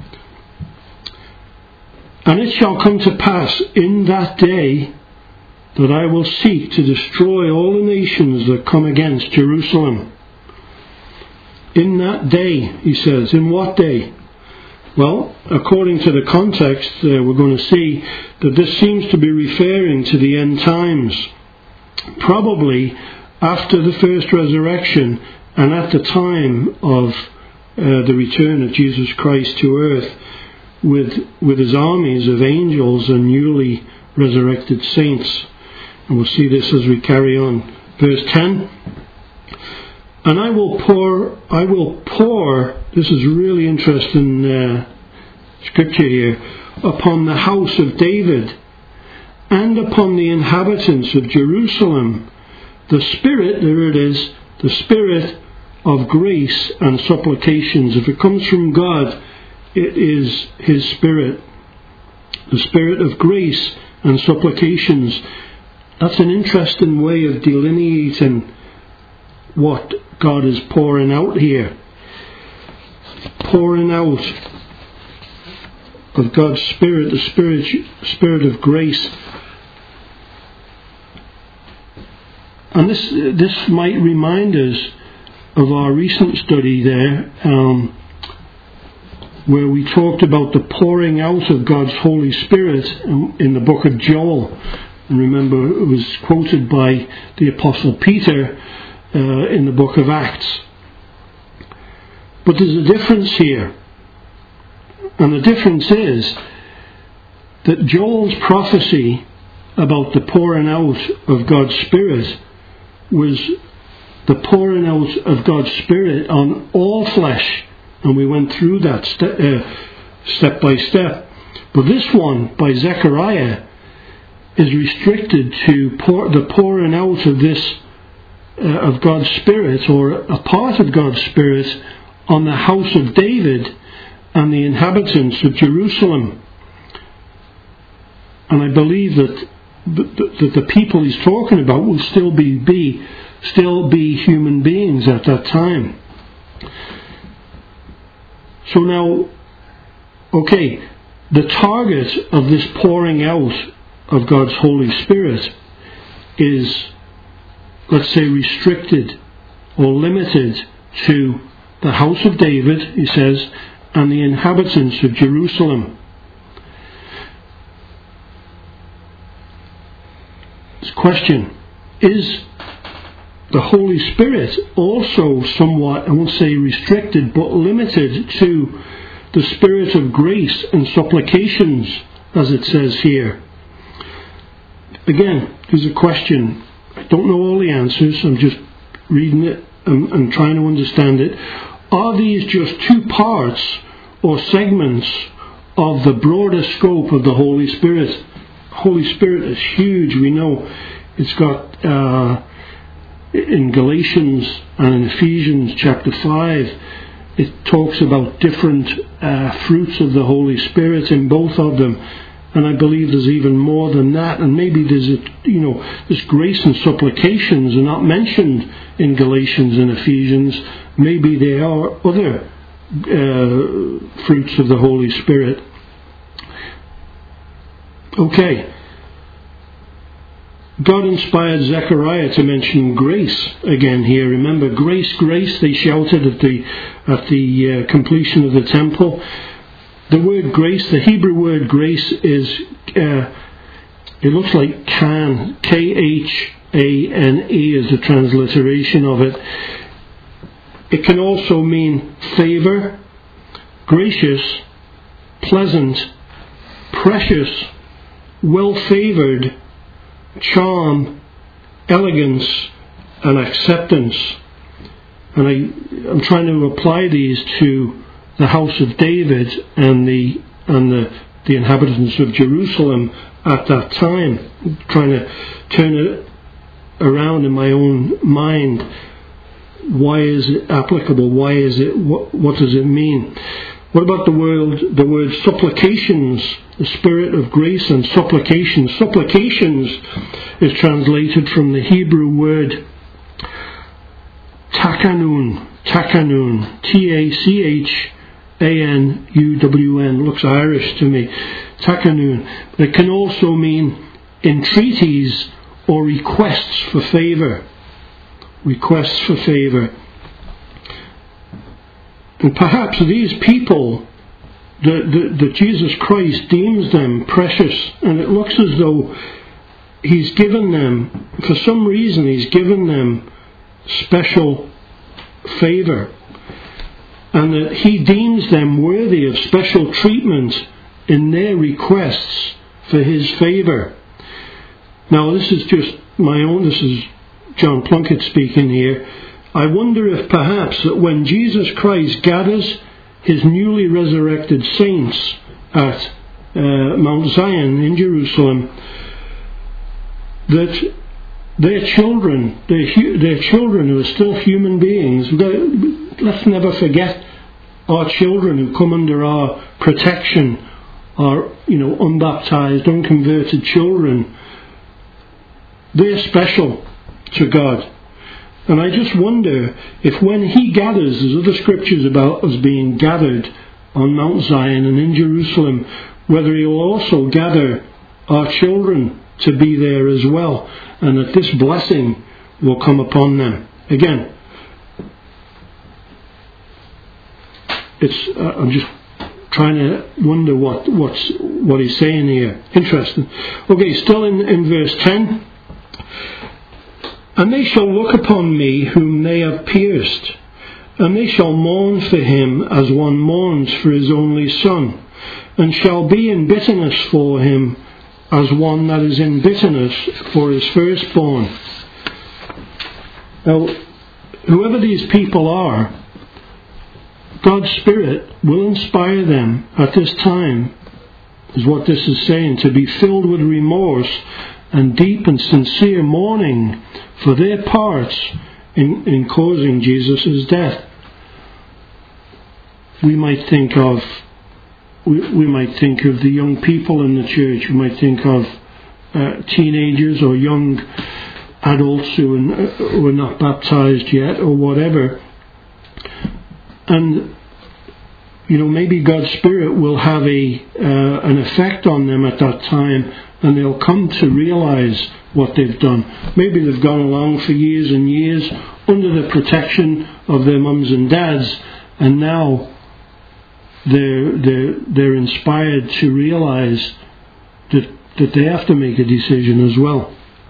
And it shall come to pass in that day that I will seek to destroy all the nations that come against Jerusalem. In that day, he says. In what day? Well, according to the context, we're going to see that this seems to be referring to the end times. Probably after the first resurrection and at the time of the return of Jesus Christ to earth with his armies of angels and newly resurrected saints. And we'll see this as we carry on. Verse 10. And I will pour, this is really interesting scripture here, upon the house of David and upon the inhabitants of Jerusalem, the Spirit, there it is, the Spirit of grace and supplications. If it comes from God, it is His Spirit. The Spirit of grace and supplications. That's an interesting way of delineating what God is pouring out here. Pouring out of God's Spirit, the Spirit of grace. And this might remind us of our recent study there, where we talked about the pouring out of God's Holy Spirit in the book of Joel. And remember, it was quoted by the Apostle Peter in the book of Acts. But there's a difference here. And the difference is that Joel's prophecy about the pouring out of God's Spirit was the pouring out of God's Spirit on all flesh. And we went through that step by step. But this one, by Zechariah, is restricted to the pouring out of this of God's Spirit, or a part of God's Spirit, on the house of David and the inhabitants of Jerusalem. And I believe that the people he's talking about will still be human beings at that time. So now, okay, the target of this pouring out of God's Holy Spirit is, let's say, restricted or limited to the house of David, he says, and the inhabitants of Jerusalem. This question, is the Holy Spirit also somewhat, I won't say restricted, but limited to the Spirit of grace and supplications, as it says here? Again, there's a question. I don't know all the answers. I'm just reading it and trying to understand it. Are these just two parts or segments of the broader scope of the Holy Spirit? Holy Spirit is huge. We know it's got in Galatians and in Ephesians chapter 5, it talks about different fruits of the Holy Spirit in both of them. And I believe there's even more than that. And maybe this grace and supplications are not mentioned in Galatians and Ephesians. Maybe there are other fruits of the Holy Spirit. Okay. God inspired Zechariah to mention grace again here. Remember, grace, grace, they shouted at the completion of the temple. The word grace, the Hebrew word grace is, it looks like K-H-A-N-E is the transliteration of it. It can also mean favour, gracious, pleasant, precious, well-favoured, charm, elegance, and acceptance. And I'm trying to apply these to the house of David and the the inhabitants of Jerusalem at that time. I'm trying to turn it around in my own mind. Why is it applicable? Why is it? What does it mean? What about the word supplications, the spirit of grace and supplications? Supplications is translated from the Hebrew word takanun, Tachanuwn, looks Irish to me, takanun. It can also mean entreaties or requests for favour. Requests for favour. And perhaps these people, that Jesus Christ deems them precious, and it looks as though He's given them, for some reason He's given them special favour, and that He deems them worthy of special treatment in their requests for His favour. Now this is just my own, this is John Plunkett speaking here. I wonder if perhaps that when Jesus Christ gathers His newly resurrected saints at Mount Zion in Jerusalem, that their children who are still human beings, let's never forget our children who come under our protection, our unbaptized, unconverted children. They're special to God. And I just wonder if when He gathers, there's other scriptures about us being gathered on Mount Zion and in Jerusalem, whether He will also gather our children to be there as well, and that this blessing will come upon them. Again, I'm just trying to wonder what He's saying here. Interesting. Okay, still in verse 10. And they shall look upon me whom they have pierced, and they shall mourn for him as one mourns for his only son, and shall be in bitterness for him as one that is in bitterness for his firstborn. Now, whoever these people are, God's Spirit will inspire them at this time, is what this is saying, to be filled with remorse and deep and sincere mourning for their parts in causing Jesus' death. We might think of the young people in the church. We might think of teenagers or young adults who are not baptized yet, or whatever. And maybe God's Spirit will have an effect on them at that time, and they'll come to realize what they've done. Maybe they've gone along for years and years under the protection of their mums and dads, and now they're inspired to realize that they have to make a decision as well.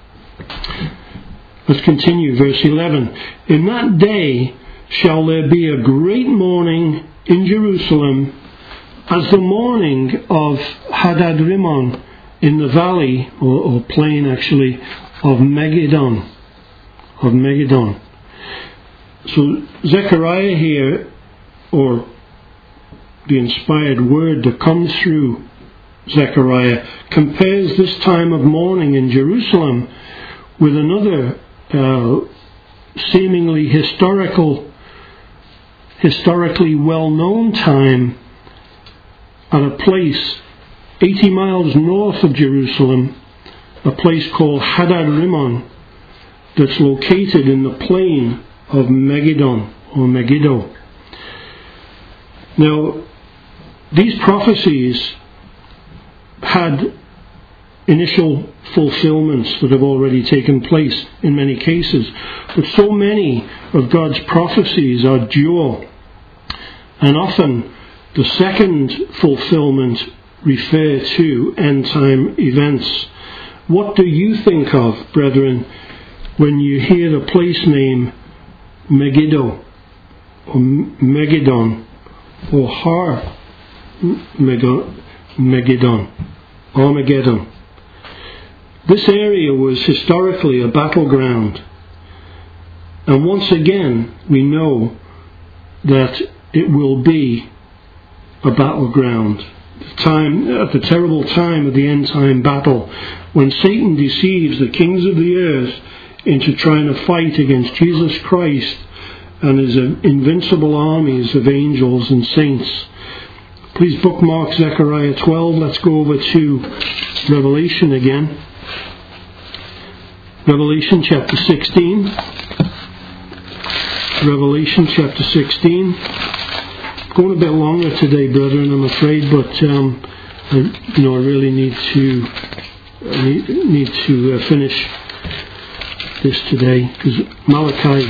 Let's continue, verse 11. In that day shall there be a great mourning in Jerusalem, as the mourning of Hadad Rimmon in the valley, or plain actually, of Megiddon. So Zechariah here, or the inspired word that comes through Zechariah, compares this time of mourning in Jerusalem with another seemingly historically well-known time at a place 80 miles north of Jerusalem, a place called Hadad Rimmon, that's located in the plain of Megiddon, or Megiddo. Now, these prophecies had initial fulfillments that have already taken place in many cases, but so many of God's prophecies are dual, and often the second fulfillment refer to end-time events. What do you think of, brethren, when you hear the place name Megiddo, or Megiddon, or Har Megiddon, Armageddon? This area was historically a battleground, and once again we know that it will be a battleground the terrible time of the end time battle, when Satan deceives the kings of the earth into trying to fight against Jesus Christ and his invincible armies of angels and saints. Please bookmark Zechariah 12. Let's go over to Revelation again. Revelation chapter 16. Revelation chapter 16. Going a bit longer today, brethren, I'm afraid, but I really need to finish this today, because Malachi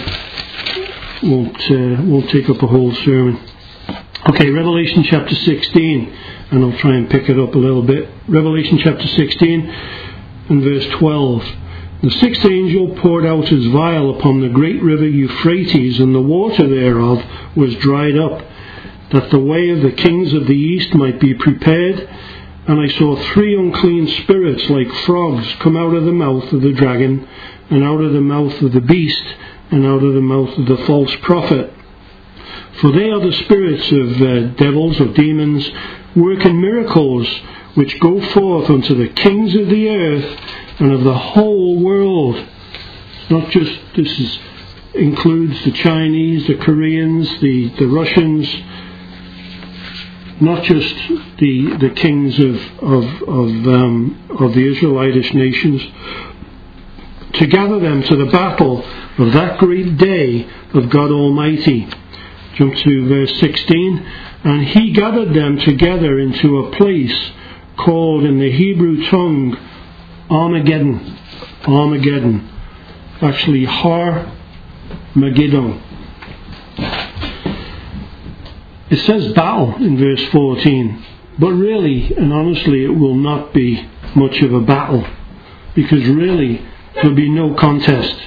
won't take up a whole sermon. Okay, Revelation chapter 16, and I'll try and pick it up a little bit. Revelation chapter 16 and verse 12. The sixth angel poured out his vial upon the great river Euphrates, and the water thereof was dried up, that the way of the kings of the east might be prepared. And I saw 3 unclean spirits like frogs come out of the mouth of the dragon, and out of the mouth of the beast, and out of the mouth of the false prophet. For they are the spirits of devils, of demons, working miracles, which go forth unto the kings of the earth and of the whole world. Not just, includes the Chinese, the Koreans, the Russians, not just the kings of the Israelitish nations, to gather them to the battle of that great day of God Almighty. Jump to verse 16. And he gathered them together into a place called in the Hebrew tongue Armageddon. Armageddon. Actually, Har Megiddo. It says battle in verse 14, but really and honestly it will not be much of a battle, because really there will be no contest.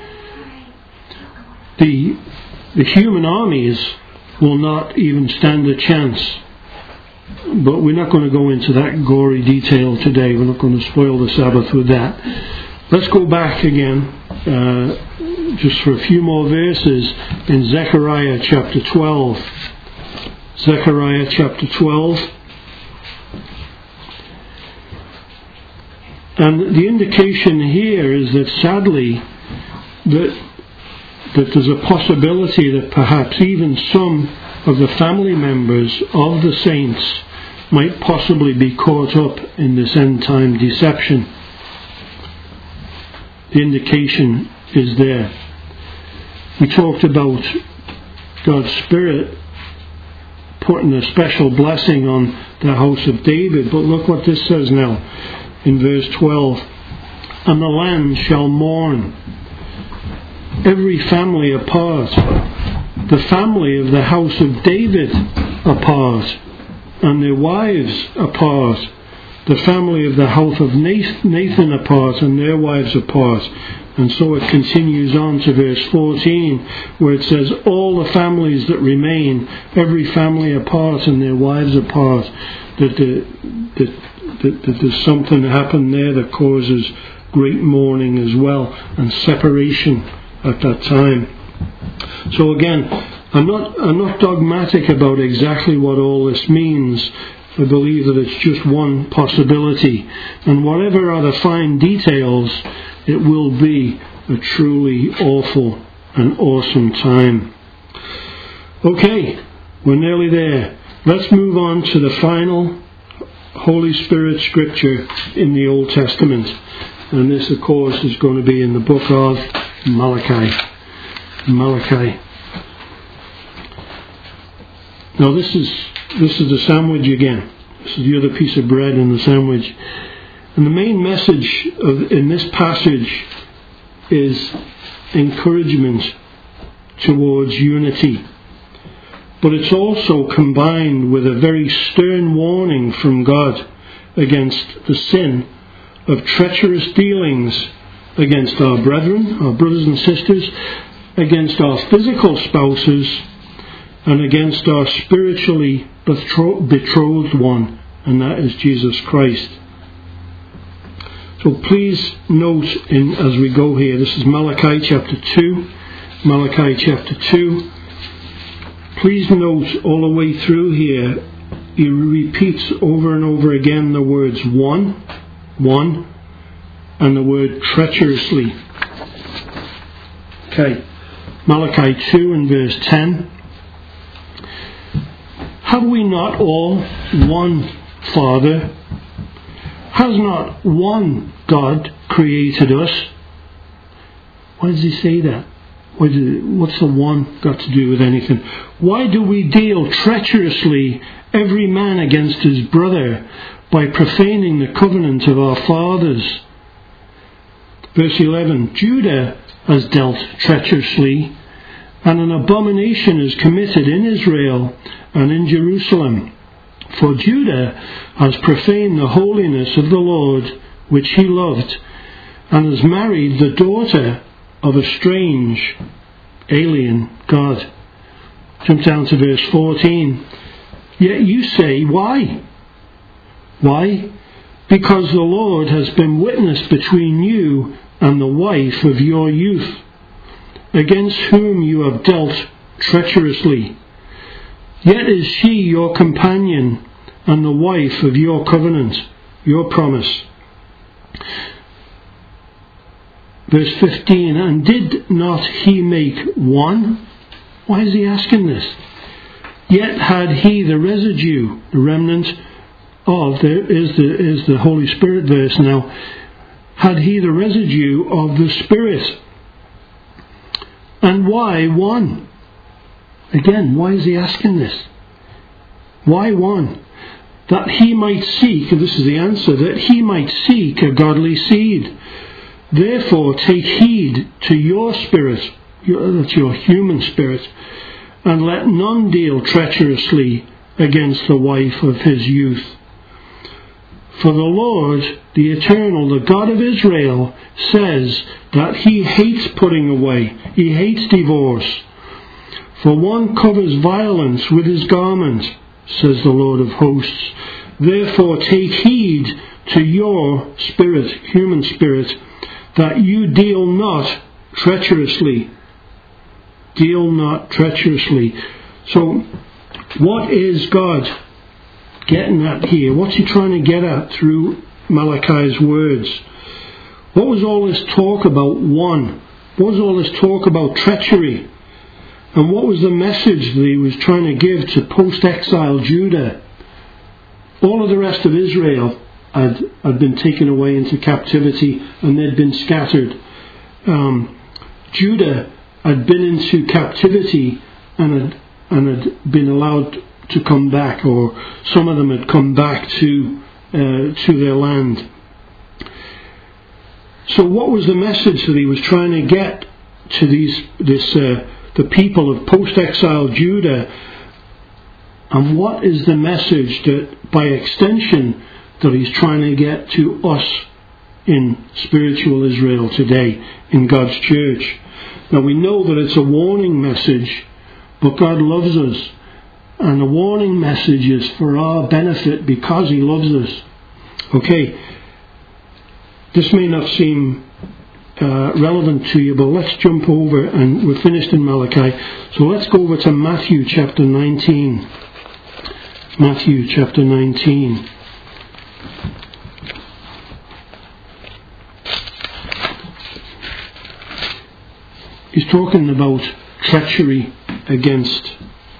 The human armies will not even stand a chance, but we're not going to go into that gory detail today. We're not going to spoil the Sabbath with that. Let's go back again just for a few more verses in Zechariah chapter 12. Zechariah chapter 12. And the indication here is that sadly that there's a possibility that perhaps even some of the family members of the saints might possibly be caught up in this end time deception. The indication is there. We talked about God's Spirit putting a special blessing on the house of David, but look what this says now in verse 12. And the land shall mourn, every family apart, the family of the house of David apart, and their wives apart, the family of the house of Nathan apart, and their wives apart. And so it continues on to verse 14, where it says, all the families that remain, every family apart and their wives apart, that there's something happened there that causes great mourning as well, and separation at that time. So again, I'm not dogmatic about exactly what all this means. I believe that it's just one possibility, and whatever are the fine details, it will be a truly awful and awesome time. Okay, we're nearly there. Let's move on to the final Holy Spirit scripture in the Old Testament. And this, of course, is going to be in the book of Malachi. Malachi. Now this is the sandwich again. This is the other piece of bread in the sandwich. And the main message in this passage is encouragement towards unity. But it's also combined with a very stern warning from God against the sin of treacherous dealings against our brethren, our brothers and sisters, against our physical spouses, and against our spiritually betrothed one, and that is Jesus Christ. So please note as we go here, this is Malachi chapter 2. Malachi chapter 2. Please note all the way through here he repeats over and over again the words one, and the word treacherously. Okay, Malachi 2 and verse 10. Have we not all one Father? Has not one God created us? Why does he say that? What's the one got to do with anything? Why do we deal treacherously every man against his brother by profaning the covenant of our fathers? Verse 11, Judah has dealt treacherously, and an abomination is committed in Israel and in Jerusalem. For Judah has profaned the holiness of the Lord, which he loved, and has married the daughter of a strange, alien God. Jump down to verse 14. Yet you say, why? Why? Because the Lord has been witness between you and the wife of your youth, against whom you have dealt treacherously. Yet is she your companion and the wife of your covenant, your promise. Verse 15, and did not he make one? Why is he asking this? Yet had he the residue, the remnant of, there is the Holy Spirit verse now, had he the residue of the Spirit. And why one? Again, why is he asking this? Why one? That he might seek, and this is the answer, that he might seek a godly seed. Therefore take heed to your spirit, that's your human spirit, and let none deal treacherously against the wife of his youth. For the Lord, the Eternal, the God of Israel, says that he hates putting away, he hates divorce. For one covers violence with his garment, says the Lord of hosts. Therefore take heed to your spirit, human spirit, that you deal not treacherously. Deal not treacherously. So, what is God getting at here? What's he trying to get at through Malachi's words? What was all this talk about one? What was all this talk about treachery? And what was the message that he was trying to give to post-exile Judah? All of the rest of Israel had been taken away into captivity and they'd been scattered. Judah had been into captivity and had been allowed to come back, or some of them had come back to their land. So what was the message that he was trying to get to the people of post-exile Judah? And what is the message that, by extension, that he's trying to get to us in spiritual Israel today, in God's church? Now we know that it's a warning message, but God loves us, and the warning message is for our benefit because he loves us. Okay, this may not seem relevant to you, but let's jump over, and we're finished in Malachi, so let's go over to Matthew chapter 19. Matthew chapter 19. He's talking about treachery against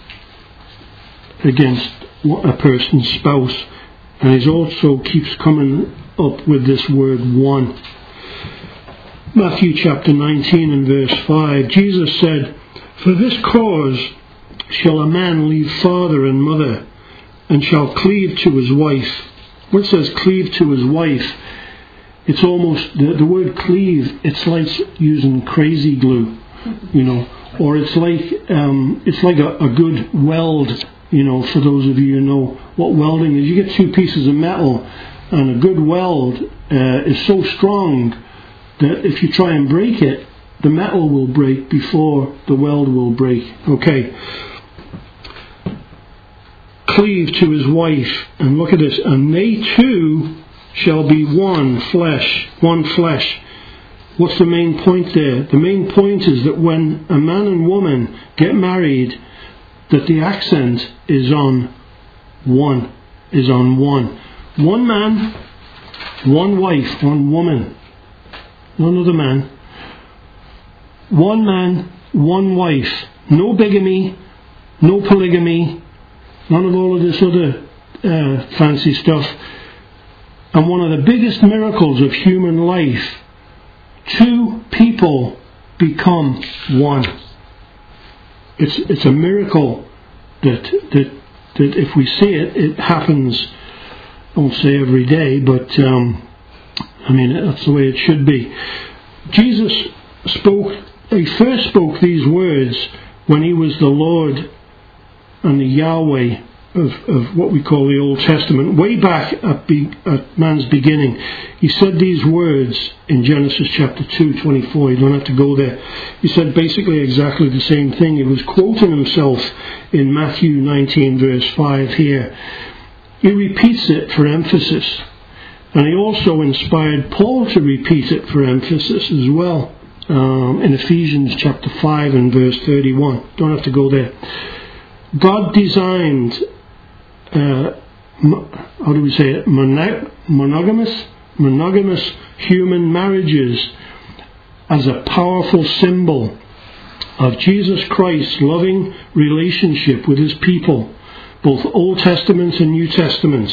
a person's spouse, and he also keeps coming up with this word one. Matthew chapter 19 and verse 5, Jesus said, "For this cause shall a man leave father and mother, and shall cleave to his wife." When it says cleave to his wife, it's almost, the word cleave, it's like using crazy glue, or it's like a good weld, for those of you who know what welding is. You get two pieces of metal, and a good weld is so strong that if you try and break it, the metal will break before the weld will break. Okay. Cleave to his wife, and look at this, and they two shall be one flesh. What's the main point there? The main point is that when a man and woman get married, that the accent is on one, is on one. One man, one wife, one woman. None other man. One man, one wife. No bigamy, no polygamy, none of all of this other fancy stuff. And one of the biggest miracles of human life, two people become one. It's a miracle that if we see it, it happens. I won't say every day, but that's the way it should be. Jesus he first spoke these words when he was the Lord and the Yahweh of what we call the Old Testament. Way back at man's beginning, he said these words in Genesis chapter 2:24. You don't have to go there. He said basically exactly the same thing. He was quoting himself in Matthew 19 verse 5 here. He repeats it for emphasis. And he also inspired Paul to repeat it for emphasis as well. In Ephesians chapter 5 and verse 31. Don't have to go there. God designed, monogamous human marriages as a powerful symbol of Jesus Christ's loving relationship with his people, both Old Testament and New Testament.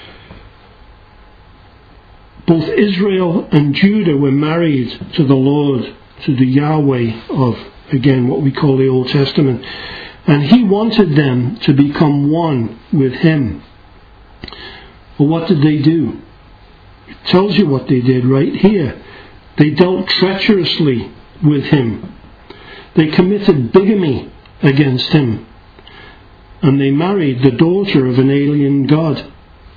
Both Israel and Judah were married to the Lord, to the Yahweh of, again, what we call the Old Testament. And he wanted them to become one with him. Well, what did they do? It tells you what they did right here. They dealt treacherously with him. They committed bigamy against him. And they married the daughter of an alien god.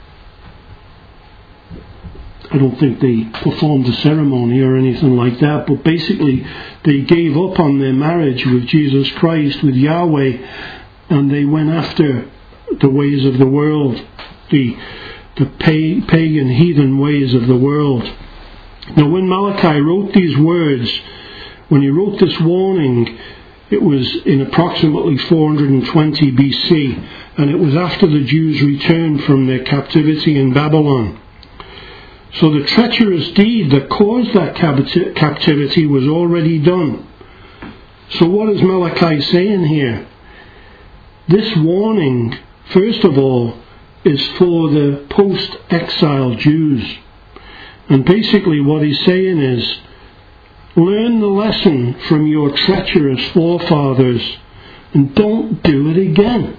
I don't think they performed a ceremony or anything like that, but basically they gave up on their marriage with Jesus Christ, with Yahweh, and they went after the ways of the world, the pagan, heathen ways of the world. Now, when Malachi wrote these words, when he wrote this warning, it was in approximately 420 BC, and it was after the Jews returned from their captivity in Babylon. So the treacherous deed that caused that captivity was already done. So what is Malachi saying here? This warning, first of all, is for the post-exile Jews. And basically what he's saying is, learn the lesson from your treacherous forefathers and don't do it again.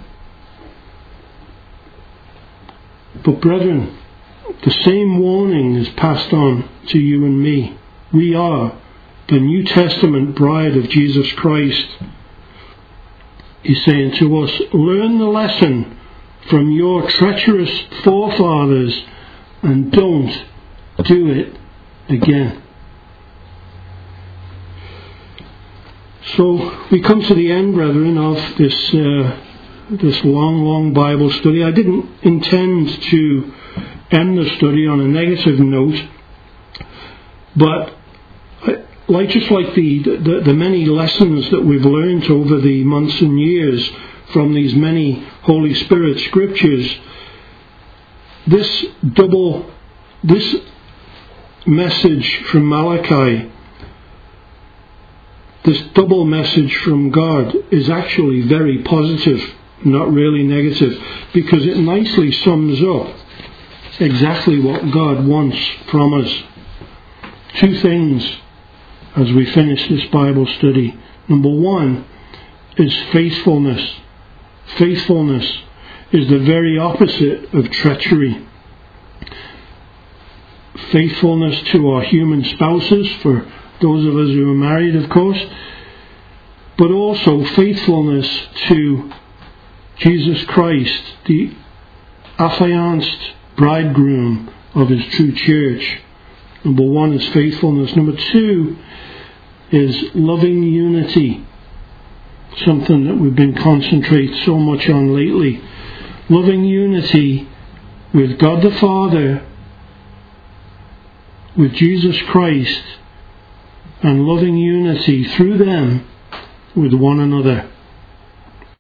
But brethren, the same warning is passed on to you and me. We are the New Testament bride of Jesus Christ. He's saying to us, learn the lesson from your treacherous forefathers and don't do it again. So we come to the end, brethren, of this long Bible study. I didn't intend to end the study on a negative note, but just like the many lessons that we've learned over the months and years from these many Holy Spirit scriptures, this message from Malachi, this double message from God, is actually very positive, not really negative, because it nicely sums up exactly what God wants from us. Two things as we finish this Bible study. Number one is faithfulness. Faithfulness is the very opposite of treachery. Faithfulness to our human spouses, for those of us who are married, of course, but also faithfulness to Jesus Christ, the affianced bridegroom of his true church. Number one is faithfulness. Number two is loving unity, something that we've been concentrating so much on lately. Loving unity with God the Father, with Jesus Christ, and loving unity through them with one another.